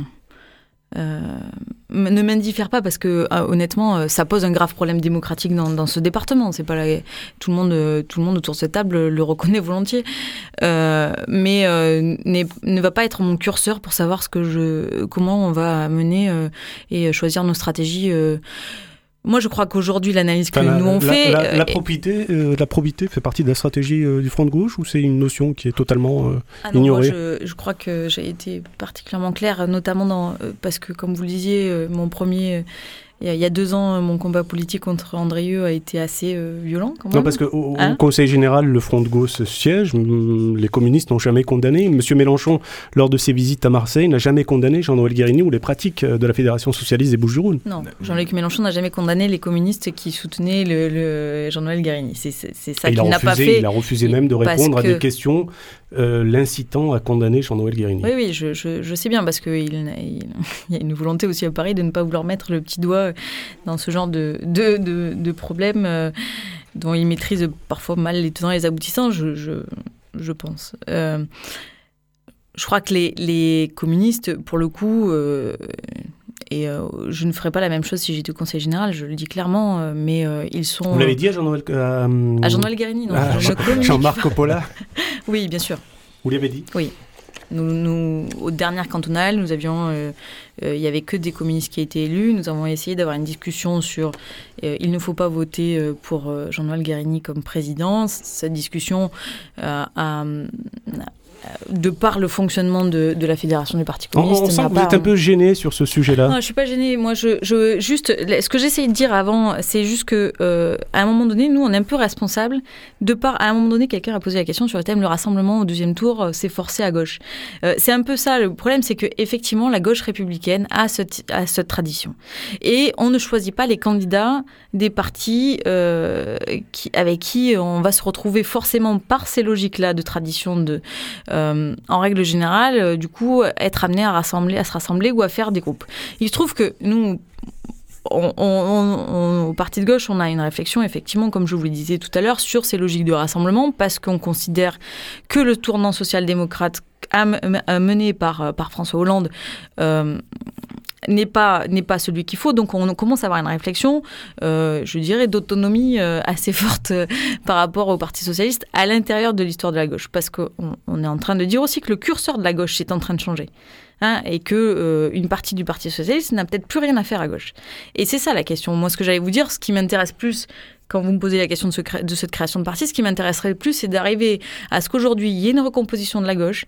ne m'indiffère pas parce que honnêtement ça pose un grave problème démocratique dans ce département. C'est pas tout le monde autour de cette table le reconnaît volontiers, mais ne va pas être mon curseur pour savoir comment on va mener et choisir nos stratégies Moi, je crois qu'aujourd'hui, l'analyse que nous on fait... La probité fait partie de la stratégie du Front de gauche, ou c'est une notion qui est totalement ignorée? Moi, je crois que j'ai été particulièrement claire, notamment parce que, comme vous le disiez, mon premier... Il y a 2 ans, mon combat politique contre Andrieux a été assez violent, quand même. Non, parce qu'au Conseil général, le Front de gauche siège. Les communistes n'ont jamais condamné. Monsieur Mélenchon, lors de ses visites à Marseille, n'a jamais condamné Jean-Noël Guérini ou les pratiques de la Fédération socialiste des Bouches-du-Rhône. Non, Jean-Luc Mélenchon n'a jamais condamné les communistes qui soutenaient le Jean-Noël Guérini. C'est ça qu'il n'a pas fait. Il a refusé même de répondre à des questions l'incitant à condamner Jean-Noël Guérini. Oui, je sais bien, parce qu'il y a une volonté aussi à Paris de ne pas vouloir mettre le petit doigt dans ce genre de problèmes dont il maîtrise parfois mal les tenants et les aboutissants, je pense. Je crois que les communistes, pour le coup, je ne ferais pas la même chose si j'étais au Conseil général, je le dis clairement, mais ils sont... Vous l'avez dit à Jean-Noël... à Jean-Noël Guérini, non. Jean-Marc Coppola. Oui, bien sûr. Vous l'avez dit? Oui. Nous, aux dernières cantonales, nous avions, il n'y avait que des communistes qui étaient élus. Nous avons essayé d'avoir une discussion sur il ne faut pas voter pour Jean-Noël Guérini comme président. Cette discussion de par le fonctionnement de la Fédération des partis communistes. On sent que vous êtes un peu gêné sur ce sujet-là. Non, je ne suis pas gênée. Moi, juste, ce que j'essayais de dire avant, c'est juste qu'à un moment donné, nous, on est un peu responsables. À un moment donné, quelqu'un a posé la question sur le thème le rassemblement au 2e tour, c'est forcé à gauche. C'est un peu ça. Le problème, c'est qu'effectivement, la gauche républicaine a cette tradition. Et on ne choisit pas les candidats des partis avec qui on va se retrouver forcément par ces logiques-là de tradition en règle générale, du coup, être amené à se rassembler ou à faire des groupes. Il se trouve que nous, au parti de gauche, on a une réflexion, effectivement, comme je vous le disais tout à l'heure, sur ces logiques de rassemblement, parce qu'on considère que le tournant social-démocrate mené par François Hollande n'est pas celui qu'il faut. Donc on commence à avoir une réflexion, je dirais, d'autonomie assez forte par rapport au Parti socialiste à l'intérieur de l'histoire de la gauche. Parce qu'on est en train de dire aussi que le curseur de la gauche est en train de changer. Et qu'une partie du Parti socialiste n'a peut-être plus rien à faire à gauche. Et c'est ça la question. Moi, ce que j'allais vous dire, ce qui m'intéresse plus, quand vous me posez la question de cette création de parti, ce qui m'intéresserait le plus, c'est d'arriver à ce qu'aujourd'hui, il y ait une recomposition de la gauche,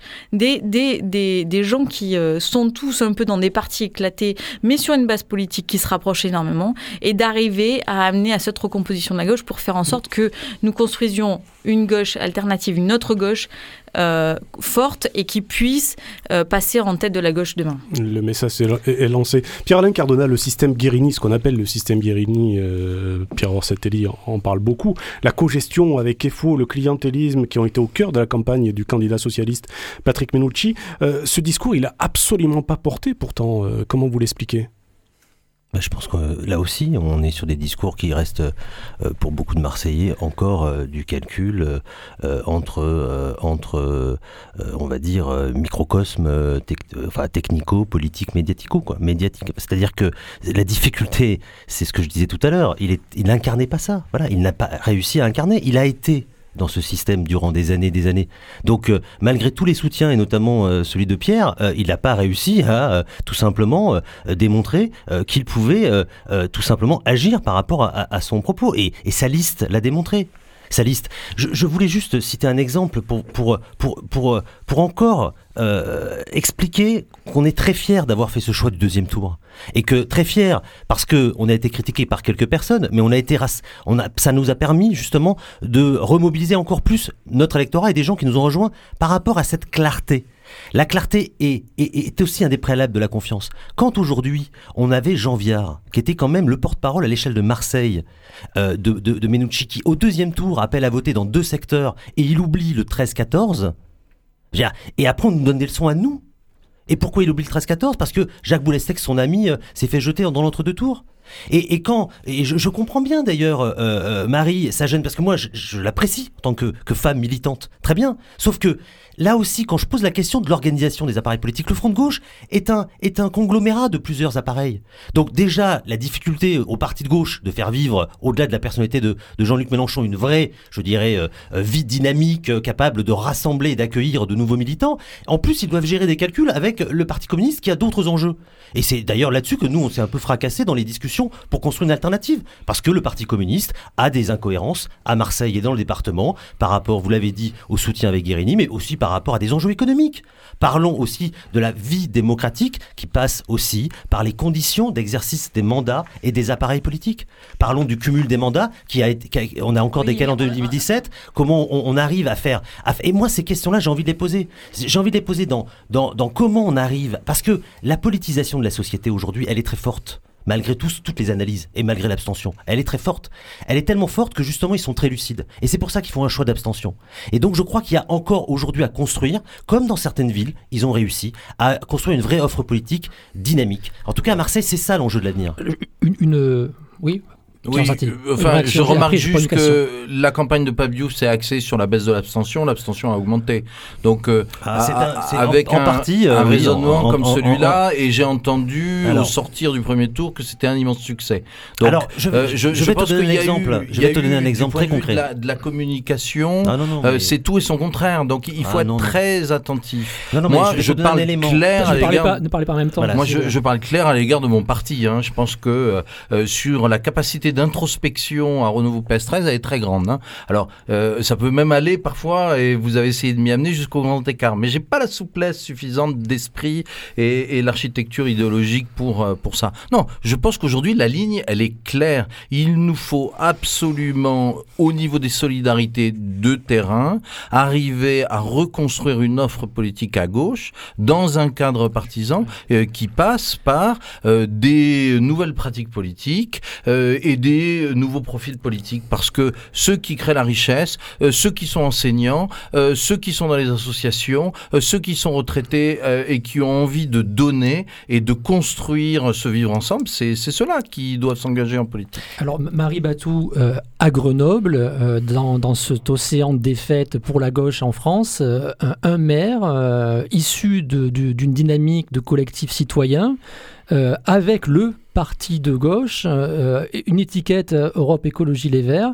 des gens qui sont tous un peu dans des partis éclatés, mais sur une base politique qui se rapproche énormément, et d'arriver à amener à cette recomposition de la gauche pour faire en sorte que nous construisions une gauche alternative, une autre gauche forte et qui puisse passer en tête de la gauche demain. Le message est lancé. Pierre-Alain Cardona, le système Guérini, ce qu'on appelle le système Guérini, Pierre Orsetelli en parle beaucoup, la cogestion avec EFO, le clientélisme qui ont été au cœur de la campagne du candidat socialiste Patrick Mennucci, ce discours, il n'a absolument pas porté pourtant. Comment vous l'expliquez ? Je pense que là aussi, on est sur des discours qui restent, pour beaucoup de Marseillais, encore du calcul entre on va dire, microcosme technico-politique, médiatico. C'est-à-dire que la difficulté, c'est ce que je disais tout à l'heure, il n'incarnait pas ça. Voilà, il n'a pas réussi à incarner. Il a été dans ce système durant des années. Donc, malgré tous les soutiens, et notamment celui de Pierre, il n'a pas réussi à tout simplement démontrer qu'il pouvait tout simplement agir par rapport à son propos. Et sa liste l'a démontré. Sa liste. Je voulais juste citer un exemple pour encore expliquer qu'on est très fiers d'avoir fait ce choix du 2e tour. Et que très fiers, parce qu'on a été critiqué par quelques personnes, mais ça nous a permis justement de remobiliser encore plus notre électorat et des gens qui nous ont rejoints par rapport à cette clarté. La clarté est aussi un des préalables de la confiance. Quand aujourd'hui, on avait Jean Viard, qui était quand même le porte-parole à l'échelle de Marseille, de Mennucci, qui au 2e tour appelle à voter dans 2 secteurs, et il oublie le 13-14, et après on nous donne des leçons à nous. Et pourquoi il oublie le 13-14 ? Parce que Jacques Boulestec, son ami, s'est fait jeter dans l'entre-deux tours. Et je comprends bien d'ailleurs Marie, ça gêne, parce que moi je l'apprécie en tant que femme militante, très bien. Sauf que là aussi, quand je pose la question de l'organisation des appareils politiques, le Front de gauche est un conglomérat de plusieurs appareils. Donc déjà, la difficulté au parti de gauche de faire vivre, au-delà de la personnalité de Jean-Luc Mélenchon, une vraie, je dirais, vie dynamique, capable de rassembler et d'accueillir de nouveaux militants. En plus, ils doivent gérer des calculs avec le Parti communiste qui a d'autres enjeux. Et c'est d'ailleurs là-dessus que nous, on s'est un peu fracassé dans les discussions solution pour construire une alternative. Parce que le Parti communiste a des incohérences à Marseille et dans le département par rapport, vous l'avez dit, au soutien avec Guérini, mais aussi par rapport à des enjeux économiques. Parlons aussi de la vie démocratique qui passe aussi par les conditions d'exercice des mandats et des appareils politiques. Parlons du cumul des mandats on a encore des cas en 2017. Comment on arrive à faire... Et moi, ces questions-là, j'ai envie de les poser. J'ai envie de les poser dans comment on arrive... Parce que la politisation de la société aujourd'hui, elle est très forte. Malgré toutes les analyses et malgré l'abstention. Elle est très forte. Elle est tellement forte que justement ils sont très lucides. Et c'est pour ça qu'ils font un choix d'abstention. Et donc je crois qu'il y a encore aujourd'hui à construire, comme dans certaines villes, ils ont réussi, à construire une vraie offre politique dynamique. En tout cas à Marseille, c'est ça l'enjeu de l'avenir. Oui. Oui, je remarque juste que la campagne de Pape Diouf s'est axée sur la baisse de l'abstention a augmenté. Donc, avec un raisonnement comme celui-là, et j'ai entendu au sortir du premier tour que c'était un immense succès. Donc, alors, je vais te donner un exemple. Je vais te donner un exemple très concret. De la communication, c'est tout et son contraire. Donc, il faut être très attentif. Moi, je parle clair à l'égard. Ne parlez pas en même temps. Moi, je parle clair à l'égard de mon parti. Je pense que sur la capacité d'introspection à Renouveau PS13, elle est très grande. Alors, ça peut même aller parfois, et vous avez essayé de m'y amener jusqu'au grand écart. Mais j'ai pas la souplesse suffisante d'esprit et l'architecture idéologique pour ça. Non, je pense qu'aujourd'hui, la ligne, elle est claire. Il nous faut absolument, au niveau des solidarités de terrain, arriver à reconstruire une offre politique à gauche dans un cadre partisan qui passe par des nouvelles pratiques politiques et des nouveaux profils politiques, parce que ceux qui créent la richesse, ceux qui sont enseignants, ceux qui sont dans les associations, ceux qui sont retraités et qui ont envie de donner et de construire ce vivre ensemble, c'est ceux-là qui doivent s'engager en politique. Alors Marie Batou, à Grenoble, dans cet océan de défaites pour la gauche en France, un maire issu d'une dynamique de collectif citoyen, avec le parti de gauche, une étiquette Europe Écologie Les Verts,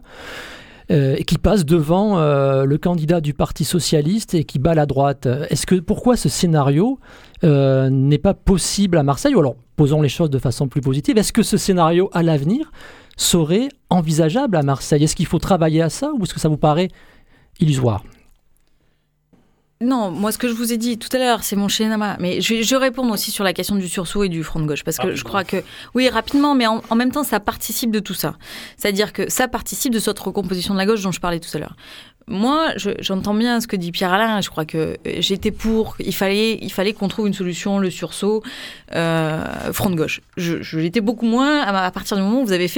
et qui passe devant le candidat du Parti Socialiste et qui bat la droite. Pourquoi ce scénario n'est pas possible à Marseille? Ou alors, posons les choses de façon plus positive, est-ce que ce scénario à l'avenir serait envisageable à Marseille? Est-ce qu'il faut travailler à ça, ou est-ce que ça vous paraît illusoire? Non, moi ce que je vous ai dit tout à l'heure, c'est mon schéma. Mais je réponds aussi sur la question du sursaut et du front de gauche. Parce que je crois que, oui, rapidement, mais en même temps, ça participe de tout ça. C'est-à-dire que ça participe de cette recomposition de la gauche dont je parlais tout à l'heure. Moi, j'entends bien ce que dit Pierre-Alain. Je crois que j'étais pour. Il fallait qu'on trouve une solution, le sursaut, front de gauche. Je l'étais beaucoup moins à partir du moment où vous avez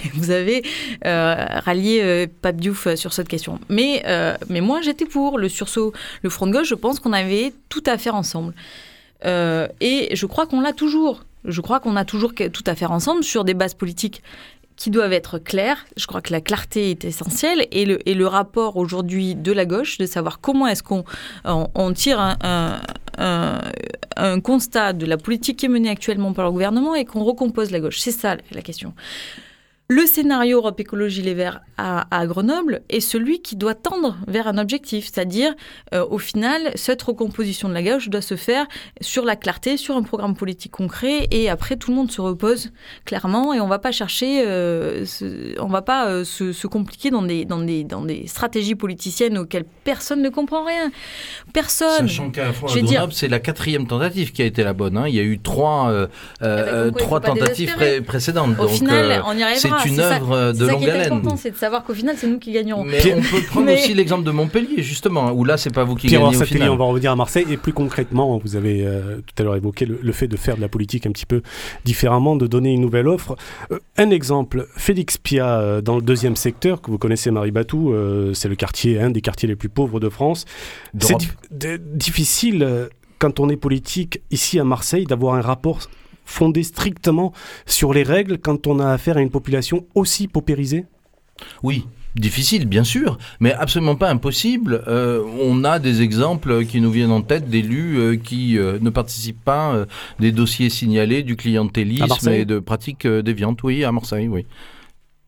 rallié Pape Diouf sur cette question. Mais moi, j'étais pour le sursaut, le front de gauche. Je pense qu'on avait tout à faire ensemble. Et je crois qu'on l'a toujours. Je crois qu'on a toujours tout à faire ensemble sur des bases politiques qui doivent être claires. Je crois que la clarté est essentielle, et le rapport aujourd'hui de la gauche, de savoir comment est-ce qu'on tire un constat de la politique qui est menée actuellement par le gouvernement et qu'on recompose la gauche. C'est ça la question. Le scénario Europe Écologie Les Verts à Grenoble est celui qui doit tendre vers un objectif, c'est-à-dire, au final, cette recomposition de la gauche doit se faire sur la clarté, sur un programme politique concret, et après tout le monde se repose clairement, et on ne va pas chercher, on ne va pas se compliquer dans des stratégies politiciennes auxquelles personne ne comprend rien. Personne. Sachant qu'à la fois à Grenoble, c'est la 4e tentative qui a été la bonne. Il y a eu trois tentatives précédentes. Au final, on y arrivera. C'est une œuvre de longue haleine. C'est important, c'est de savoir qu'au final, c'est nous qui gagnons. Mais on peut prendre aussi l'exemple de Montpellier, justement, où là, c'est pas vous qui gagnez au final. On va revenir à Marseille, et plus concrètement, vous avez tout à l'heure évoqué le fait de faire de la politique un petit peu différemment, de donner une nouvelle offre. Un exemple, Félix Piat, dans le 2e secteur, que vous connaissez, Marie Batou, c'est un des quartiers les plus pauvres de France. C'est difficile, quand on est politique ici à Marseille, d'avoir un rapport fondé strictement sur les règles quand on a affaire à une population aussi paupérisée? Oui, difficile, bien sûr, mais absolument pas impossible. On a des exemples qui nous viennent en tête d'élus qui ne participent pas des dossiers signalés du clientélisme et de pratiques déviantes. Oui, à Marseille, oui.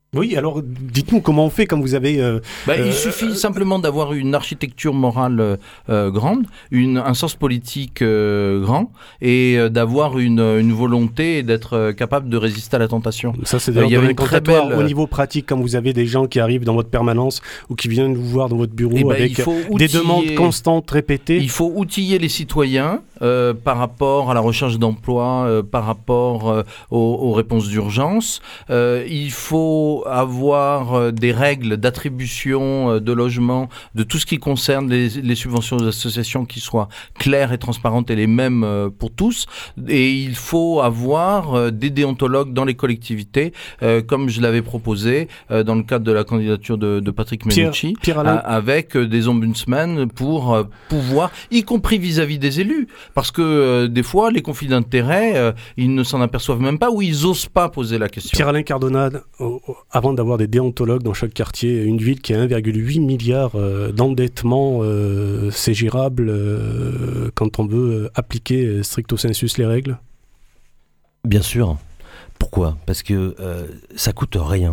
Oui, alors dites-nous comment on fait quand vous avez... Il suffit simplement d'avoir une architecture morale grande, un sens politique grand, et d'avoir une volonté et d'être capable de résister à la tentation. Ça, c'est d'ailleurs au niveau pratique, quand vous avez des gens qui arrivent dans votre permanence ou qui viennent vous voir dans votre bureau avec des demandes constantes, répétées. Il faut outiller les citoyens par rapport à la recherche d'emploi, par rapport aux réponses d'urgence. Il faut avoir des règles d'attribution de logement, de tout ce qui concerne les subventions aux associations qui soient claires et transparentes et les mêmes pour tous. Et il faut avoir des déontologues dans les collectivités, comme je l'avais proposé dans le cadre de la candidature de Patrick Mennucci, avec des ombudsmen pour pouvoir, y compris vis-à-vis des élus, parce que des fois, les conflits d'intérêts, ils ne s'en aperçoivent même pas ou ils n'osent pas poser la question. Pierre-Alain Cardonade, avant d'avoir des déontologues dans chaque quartier, une ville qui a 1,8 milliard d'endettement, c'est gérable quand on veut appliquer stricto sensus les règles ? Bien sûr. Pourquoi ? Parce que ça coûte rien.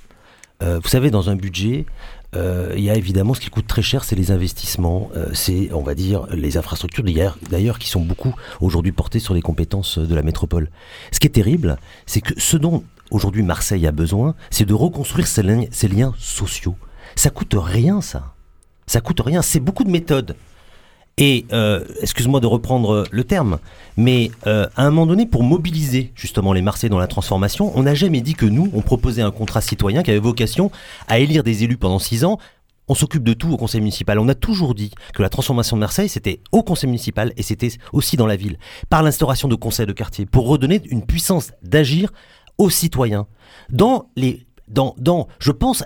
Vous savez, dans un budget, il y a évidemment ce qui coûte très cher, c'est les investissements, c'est, on va dire, les infrastructures d'ailleurs qui sont beaucoup aujourd'hui portées sur les compétences de la métropole. Ce qui est terrible, c'est que ce dont aujourd'hui Marseille a besoin, c'est de reconstruire ces liens sociaux. Ça coûte rien, ça. Ça coûte rien, c'est beaucoup de méthodes. Et, excuse-moi de reprendre le terme, mais à un moment donné, pour mobiliser justement les Marseillais dans la transformation, on n'a jamais dit que nous, on proposait un contrat citoyen qui avait vocation à élire des élus pendant 6 ans. On s'occupe de tout au conseil municipal. On a toujours dit que la transformation de Marseille, c'était au conseil municipal et c'était aussi dans la ville, par l'instauration de conseils de quartier, pour redonner une puissance d'agir aux citoyens. Dans, je pense,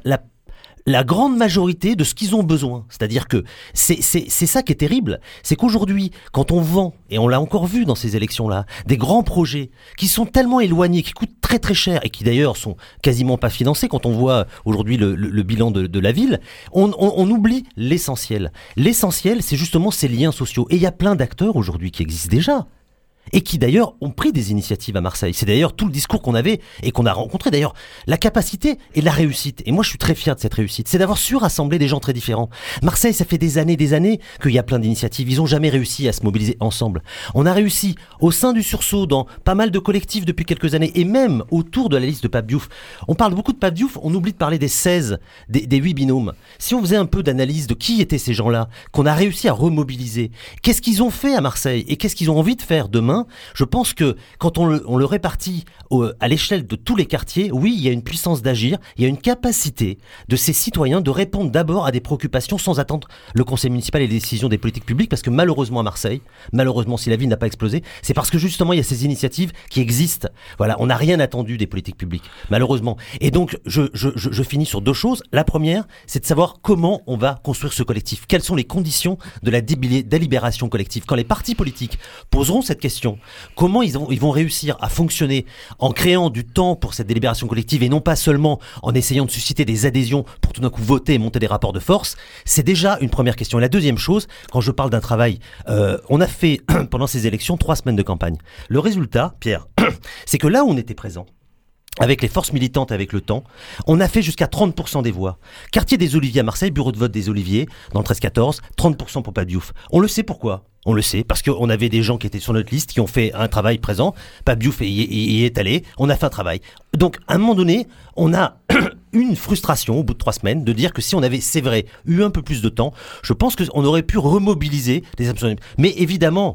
la grande majorité de ce qu'ils ont besoin. C'est-à-dire que c'est ça qui est terrible. C'est qu'aujourd'hui, quand on vend, et on l'a encore vu dans ces élections-là, des grands projets qui sont tellement éloignés, qui coûtent très très cher, et qui d'ailleurs sont quasiment pas financés, quand on voit aujourd'hui le bilan de la ville, on oublie l'essentiel. L'essentiel, c'est justement ces liens sociaux. Et il y a plein d'acteurs aujourd'hui qui existent déjà. Et qui d'ailleurs ont pris des initiatives à Marseille. C'est d'ailleurs tout le discours qu'on avait et qu'on a rencontré. D'ailleurs, la capacité et la réussite. Et moi, je suis très fier de cette réussite. C'est d'avoir su rassembler des gens très différents. Marseille, ça fait des années qu'il y a plein d'initiatives. Ils n'ont jamais réussi à se mobiliser ensemble. On a réussi au sein du sursaut, dans pas mal de collectifs depuis quelques années, et même autour de la liste de Pape Diouf. On parle beaucoup de Pape Diouf, on oublie de parler des 16, des 8 binômes. Si on faisait un peu d'analyse de qui étaient ces gens-là, qu'on a réussi à remobiliser, qu'est-ce qu'ils ont fait à Marseille et qu'est-ce qu'ils ont envie de faire demain, je pense que quand on le répartit à l'échelle de tous les quartiers, oui, il y a une puissance d'agir, il y a une capacité de ces citoyens de répondre d'abord à des préoccupations sans attendre le conseil municipal et les décisions des politiques publiques, parce que malheureusement à Marseille, si la ville n'a pas explosé, c'est parce que justement il y a ces initiatives qui existent. Voilà, on n'a rien attendu des politiques publiques, malheureusement. Et donc je finis sur 2 choses. La première, c'est de savoir comment on va construire ce collectif. Quelles sont les conditions de la délibération collective ? Quand les partis politiques poseront cette question, comment ils vont réussir à fonctionner en créant du temps pour cette délibération collective et non pas seulement en essayant de susciter des adhésions pour tout d'un coup voter et monter des rapports de force, c'est déjà une première question. Et la deuxième chose, quand je parle d'un travail, on a fait pendant ces élections 3 semaines de campagne. Le résultat, Pierre, c'est que là où on était présent, avec les forces militantes, avec le temps, on a fait jusqu'à 30% des voix. Quartier des Oliviers à Marseille, bureau de vote des Oliviers, dans le 13-14, 30% pour Pape Diouf. On le sait pourquoi ? On le sait, parce qu'on avait des gens qui étaient sur notre liste, qui ont fait un travail présent. Pape Diouf y est allé, on a fait un travail. Donc, à un moment donné, on a une frustration, au bout de 3 semaines, de dire que si on avait, c'est vrai, eu un peu plus de temps, je pense qu'on aurait pu remobiliser les abstentions. Mais évidemment,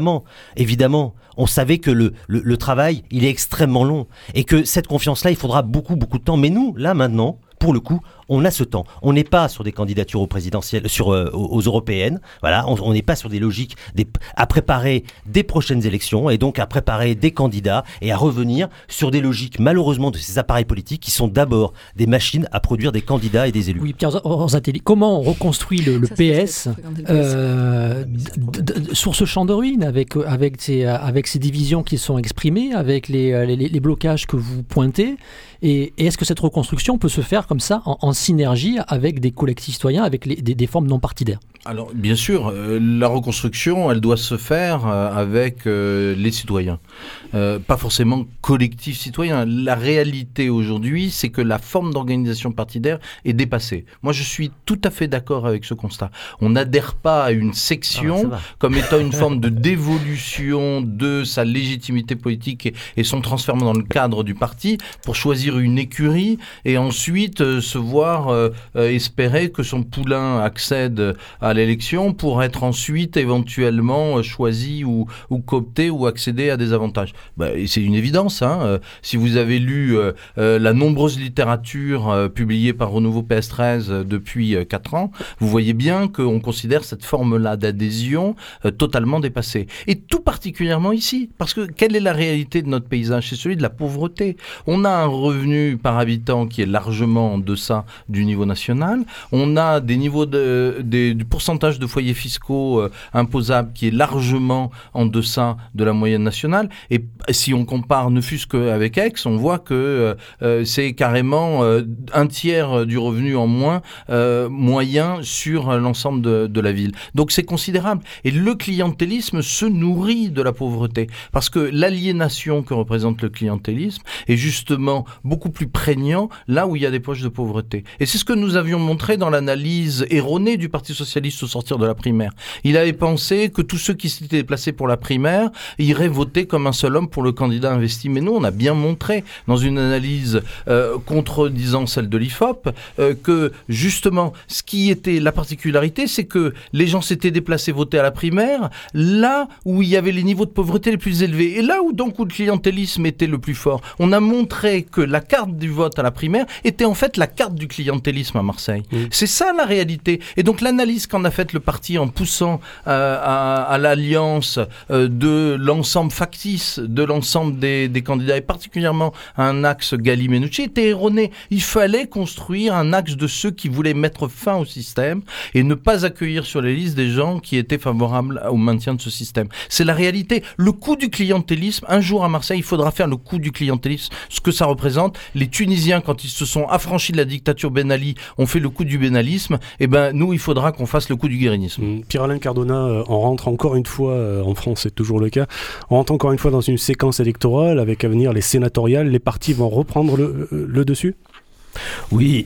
on savait que le travail, il est extrêmement long. Et que cette confiance-là, il faudra beaucoup, beaucoup de temps. Mais nous, là, maintenant, pour le coup, on a ce temps. On n'est pas sur des candidatures aux présidentielles, aux européennes. Voilà, on n'est pas sur des logiques à préparer des prochaines élections et donc à préparer des candidats et à revenir sur des logiques, malheureusement, de ces appareils politiques qui sont d'abord des machines à produire des candidats et des élus. Oui, Pierre Zatelli, comment on reconstruit le PS sur ce champ de ruines avec ces divisions qui sont exprimées, avec les blocages que vous pointez Et est-ce que cette reconstruction peut se faire comme ça, en synergie avec des collectifs citoyens, avec des formes non partidaires ? Alors, bien sûr, la reconstruction, elle doit se faire avec les citoyens. Pas forcément collectif citoyen. La réalité aujourd'hui, c'est que la forme d'organisation partidaire est dépassée. Moi, je suis tout à fait d'accord avec ce constat. On n'adhère pas à une section comme étant une forme de dévolution de sa légitimité politique et son transfert dans le cadre du parti pour choisir une écurie et ensuite se voir espérer que son poulain accède à l'élection pour être ensuite éventuellement choisi ou coopté ou accéder à des avantages. C'est une évidence. Si vous avez lu la nombreuse littérature publiée par Renouveau PS13 depuis 4 ans, vous voyez bien qu'on considère cette forme-là d'adhésion totalement dépassée. Et tout particulièrement ici, parce que quelle est la réalité de notre paysage ? C'est celui de la pauvreté. On a un revenu par habitant qui est largement en deçà du niveau national. On a des niveaux du pourcentage de foyers fiscaux imposables qui est largement en deçà de la moyenne nationale. Et si on compare ne fût-ce qu'avec Aix, on voit que c'est carrément un tiers du revenu en moins moyen sur l'ensemble de la ville. Donc c'est considérable. Et le clientélisme se nourrit de la pauvreté. Parce que l'aliénation que représente le clientélisme est justement beaucoup plus prégnant là où il y a des poches de pauvreté. Et c'est ce que nous avions montré dans l'analyse erronée du Parti socialiste au sortir de la primaire. Il avait pensé que tous ceux qui s'étaient déplacés pour la primaire iraient voter comme un seul homme pour le candidat investi. Mais nous, on a bien montré dans une analyse contredisant celle de l'IFOP que justement, ce qui était la particularité, c'est que les gens s'étaient déplacés voter à la primaire là où il y avait les niveaux de pauvreté les plus élevés et là où donc où le clientélisme était le plus fort. On a montré que la carte du vote à la primaire était en fait la carte du clientélisme à Marseille. C'est ça la réalité. Et donc l'analyse qu'en a faite le parti en poussant à l'alliance de l'ensemble factice de l'ensemble des candidats et particulièrement un axe Galli-Menucci était erronée. Il fallait construire un axe de ceux qui voulaient mettre fin au système et ne pas accueillir sur les listes des gens qui étaient favorables au maintien de ce système. C'est la réalité. Le coût du clientélisme, un jour à Marseille, il faudra faire le coût du clientélisme, ce que ça représente. Les Tunisiens, quand ils se sont affranchis de la dictature Ben Ali, ont fait le coût du bénalisme. Et nous, il faudra qu'on fasse le coût du guérinisme. Pierre-Alain Cardona, on rentre encore une fois, en France c'est toujours le cas, on rentre encore une fois dans une séquence électorale avec à venir les sénatoriales. Les partis vont reprendre le dessus ? Oui.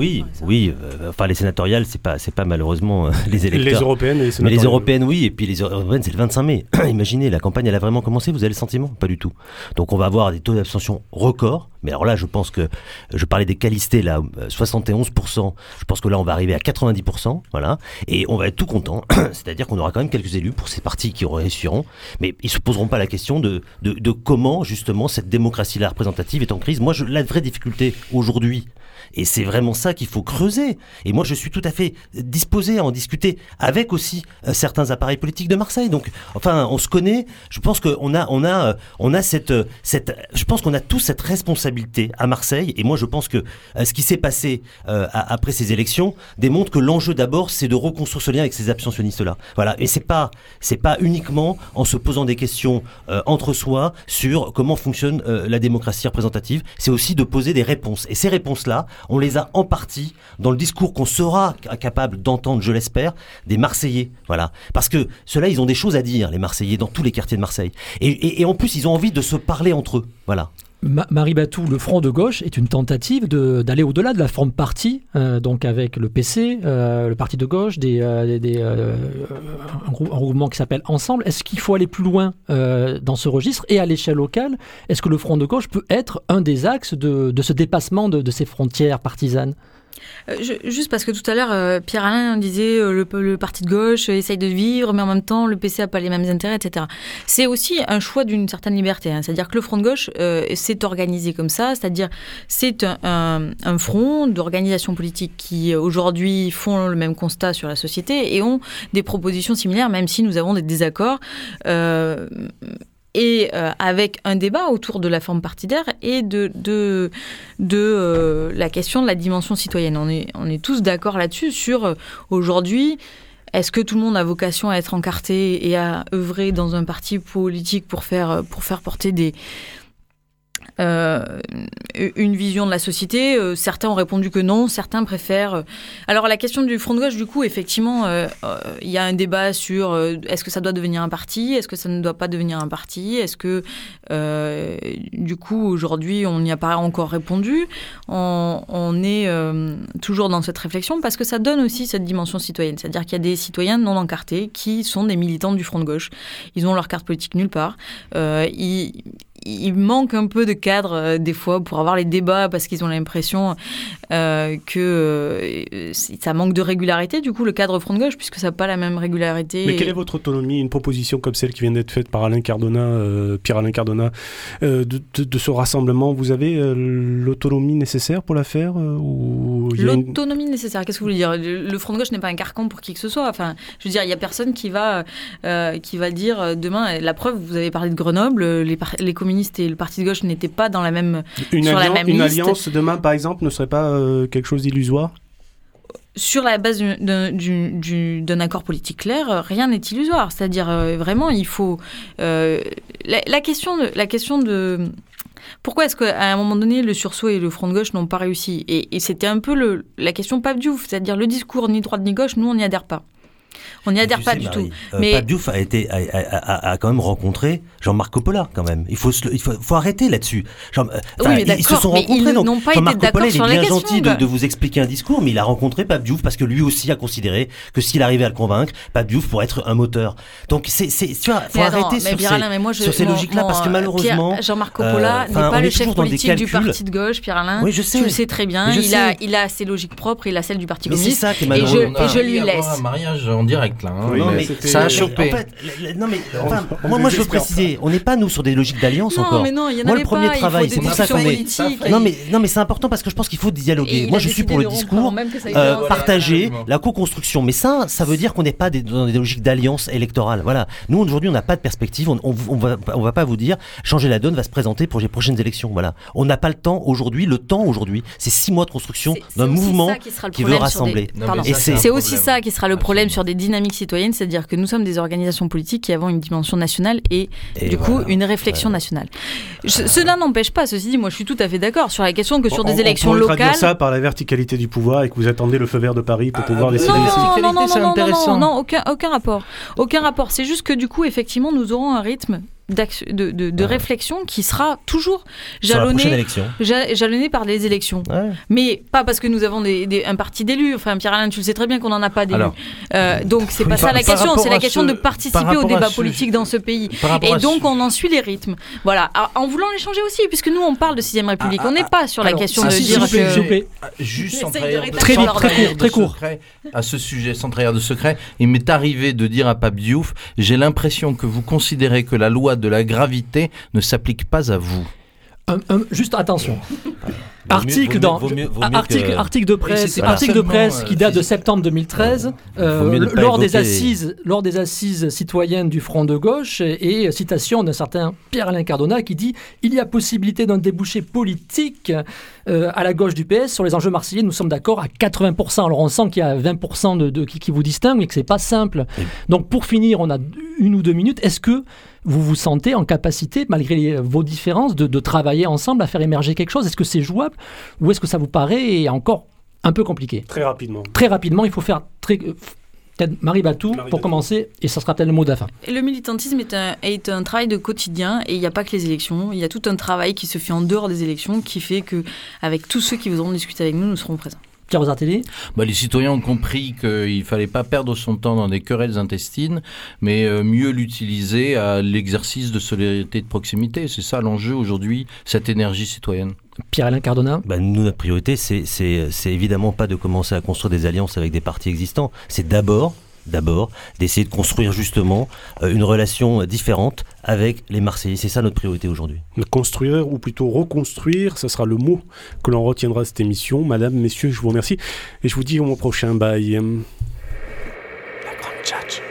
Enfin, les sénatoriales, c'est pas malheureusement les électeurs. Les européennes et les sénatoriales. Mais les européennes, oui. Et puis les européennes, c'est le 25 mai. Imaginez, la campagne, elle a vraiment commencé. Vous avez le sentiment ? Pas du tout. Donc, on va avoir des taux d'abstention records. Mais alors là, je pense que, je parlais des qualistés, là, 71%. Je pense que là, on va arriver à 90%. Voilà. Et on va être tout content. C'est-à-dire qu'on aura quand même quelques élus pour ces partis qui réussiront. Mais ils se poseront pas la question de comment, justement, cette démocratie-là représentative est en crise. Moi, la vraie difficulté aujourd'hui, et c'est vraiment ça qu'il faut creuser. Et moi, je suis tout à fait disposé à en discuter avec aussi certains appareils politiques de Marseille. Donc, enfin, on se connaît. Je pense qu'on a cette, je pense qu'on a tous cette responsabilité à Marseille. Et moi, je pense que ce qui s'est passé après ces élections démontre que l'enjeu d'abord, c'est de reconstruire ce lien avec ces abstentionnistes-là. Voilà. Et c'est pas uniquement en se posant des questions entre soi sur comment fonctionne la démocratie représentative. C'est aussi de poser des réponses. Et ces réponses-là, on les a en partie dans le discours qu'on sera capable d'entendre, je l'espère, des Marseillais. Voilà. Parce que ceux-là, ils ont des choses à dire, les Marseillais, dans tous les quartiers de Marseille. Et en plus, ils ont envie de se parler entre eux. Voilà. Marie Batou, le Front de gauche est une tentative d'aller au-delà de la forme parti, donc avec le PC, le parti de gauche, un regroupement qui s'appelle Ensemble. Est-ce qu'il faut aller plus loin dans ce registre ? Et à l'échelle locale, est-ce que le Front de gauche peut être un des axes de ce dépassement de ces frontières partisanes ? Juste parce que tout à l'heure, Pierre-Alain disait le parti de gauche essaye de vivre, mais en même temps, le PC n'a pas les mêmes intérêts, etc. C'est aussi un choix d'une certaine liberté. C'est-à-dire que le Front de gauche s'est organisé comme ça, c'est-à-dire c'est un front d'organisations politiques qui, aujourd'hui, font le même constat sur la société et ont des propositions similaires, même si nous avons des désaccords. Et avec un débat autour de la forme partidaire et de la question de la dimension citoyenne. On est tous d'accord là-dessus sur aujourd'hui, est-ce que tout le monde a vocation à être encarté et à œuvrer dans un parti politique pour faire porter une vision de la société. Certains ont répondu que non, certains préfèrent. Alors la question du Front de gauche, du coup, effectivement, il y a un débat sur est-ce que ça doit devenir un parti, est-ce que ça ne doit pas devenir un parti, est-ce que du coup aujourd'hui on n'y a pas encore répondu. On est toujours dans cette réflexion parce que ça donne aussi cette dimension citoyenne, c'est-à-dire qu'il y a des citoyens non encartés qui sont des militants du Front de gauche. Ils ont leur carte politique nulle part. Il manque un peu de cadre des fois pour avoir les débats parce qu'ils ont l'impression que ça manque de régularité, du coup, le cadre Front de gauche, puisque ça n'a pas la même régularité. Mais quelle est votre autonomie? Une proposition comme celle qui vient d'être faite par Pierre-Alain Cardona, de ce rassemblement, vous avez l'autonomie nécessaire pour la faire L'autonomie nécessaire, qu'est-ce que vous voulez dire? Le Front de gauche n'est pas un carcan pour qui que ce soit. Enfin, je veux dire, il n'y a personne qui va dire demain, la preuve, vous avez parlé de Grenoble, les communistes et le parti de gauche n'étaient pas dans la même liste. Une alliance demain, par exemple, ne serait pas quelque chose d'illusoire? Sur la base d'un accord politique clair, rien n'est illusoire. C'est-à-dire, vraiment, il faut... La question de... Pourquoi est-ce qu'à un moment donné, le sursaut et le Front de gauche n'ont pas réussi? Et c'était un peu la question Pape Diouf, c'est-à-dire le discours ni droite ni gauche, nous, on n'y adhère pas. On n'y adhère pas du tout. Mais Pape Diouf a quand même rencontré Jean-Marc Coppola, quand même. Il faut arrêter là-dessus. Oui, mais ils se sont rencontrés. Ils n'ont pas Jean-Marc été d'accord Coppola, sur il est la bien question. gentil de vous expliquer un discours, mais il a rencontré Pape Diouf parce que lui aussi a considéré que s'il arrivait à le convaincre, Pape Diouf pourrait être un moteur. Donc, tu vois, faut arrêter sur ces logiques-là, parce que malheureusement... Jean-Marc Coppola n'est pas le chef politique du parti de gauche, Pierre-Alain. Oui, je sais. Tu le sais très bien. Il a ses logiques propres, il a celle du parti communiste. C'est ça qui est malheureux. Et je lui laisse. Un mariage en direct, là. Oui, ça a chopé. En fait, moi je veux préciser, on n'est pas nous sur des logiques d'alliance encore. Mais non, il y en moi avait le premier pas, travail, c'est pour ça qu'on est. Non mais c'est important parce que je pense qu'il faut dialoguer. Moi je suis pour le discours, partager, la co-construction. Mais ça veut dire qu'on n'est pas dans des logiques d'alliance électorale. Voilà. Nous aujourd'hui on n'a pas de perspective. On va pas vous dire changer la donne va se présenter pour les prochaines élections. Voilà. On n'a pas le temps aujourd'hui. Le temps aujourd'hui, c'est 6 mois de construction d'un mouvement qui veut rassembler. Et c'est aussi ça qui sera le problème sur des dynamiques citoyennes, c'est-à-dire que nous sommes des organisations politiques qui avons une dimension nationale et du coup une réflexion nationale. Cela n'empêche pas, ceci dit, moi je suis tout à fait d'accord sur la question que sur des élections locales... On pourrait traduire ça par la verticalité du pouvoir et que vous attendez le feu vert de Paris pour pouvoir décider. Non, aucun rapport. Aucun rapport. C'est juste que du coup, effectivement, nous aurons un rythme de réflexion qui sera toujours jalonné par les élections. Ouais. Mais pas parce que nous avons un parti d'élus. Enfin, Pierre-Alain, tu le sais très bien qu'on n'en a pas d'élus. Donc, c'est pas ça la question. C'est la question de participer au débat politique dans ce pays. Et donc, on en suit les rythmes. Voilà. En voulant les changer aussi, puisque nous, on parle de 6ème République. On n'est pas sur la question de dire que... Juste sans trahir très court. À ce sujet, sans trahir de secret, il m'est arrivé de dire à Pape Diouf, j'ai l'impression que vous considérez que la loi de la gravité ne s'applique pas à vous. Juste attention. Article de presse qui date de septembre 2013 lors des assises citoyennes du Front de gauche et citation d'un certain Pierre-Alain Cardona qui dit « Il y a possibilité d'un débouché politique à la gauche du PS sur les enjeux marseillais, nous sommes d'accord à 80%. » Alors on sent qu'il y a 20% qui vous distinguent et que c'est pas simple. Donc pour finir, on a 1 ou 2 minutes. Est-ce que vous vous sentez en capacité, malgré vos différences, de travailler ensemble à faire émerger quelque chose? Est-ce que c'est jouable ou est-ce que ça vous paraît encore un peu compliqué? Très rapidement. Très rapidement, il faut faire peut-être Marie Batou pour commencer, et ça sera peut-être le mot de la fin. Le militantisme est un travail de quotidien, et il n'y a pas que les élections. Il y a tout un travail qui se fait en dehors des élections, qui fait qu'avec tous ceux qui voudront discuter avec nous, nous serons présents. Pierre Rosartelli. Les citoyens ont compris qu'il ne fallait pas perdre son temps dans des querelles intestines, mais mieux l'utiliser à l'exercice de solidarité de proximité. C'est ça l'enjeu aujourd'hui, cette énergie citoyenne. Pierre-Alain Cardona. Nous, notre priorité, c'est évidemment pas de commencer à construire des alliances avec des partis existants. C'est d'abord d'essayer de construire justement une relation différente avec les Marseillais. C'est ça notre priorité aujourd'hui. Construire ou plutôt reconstruire, ce sera le mot que l'on retiendra de cette émission. Madame, messieurs, je vous remercie et je vous dis au mois prochain. Bye. La grande tchatch.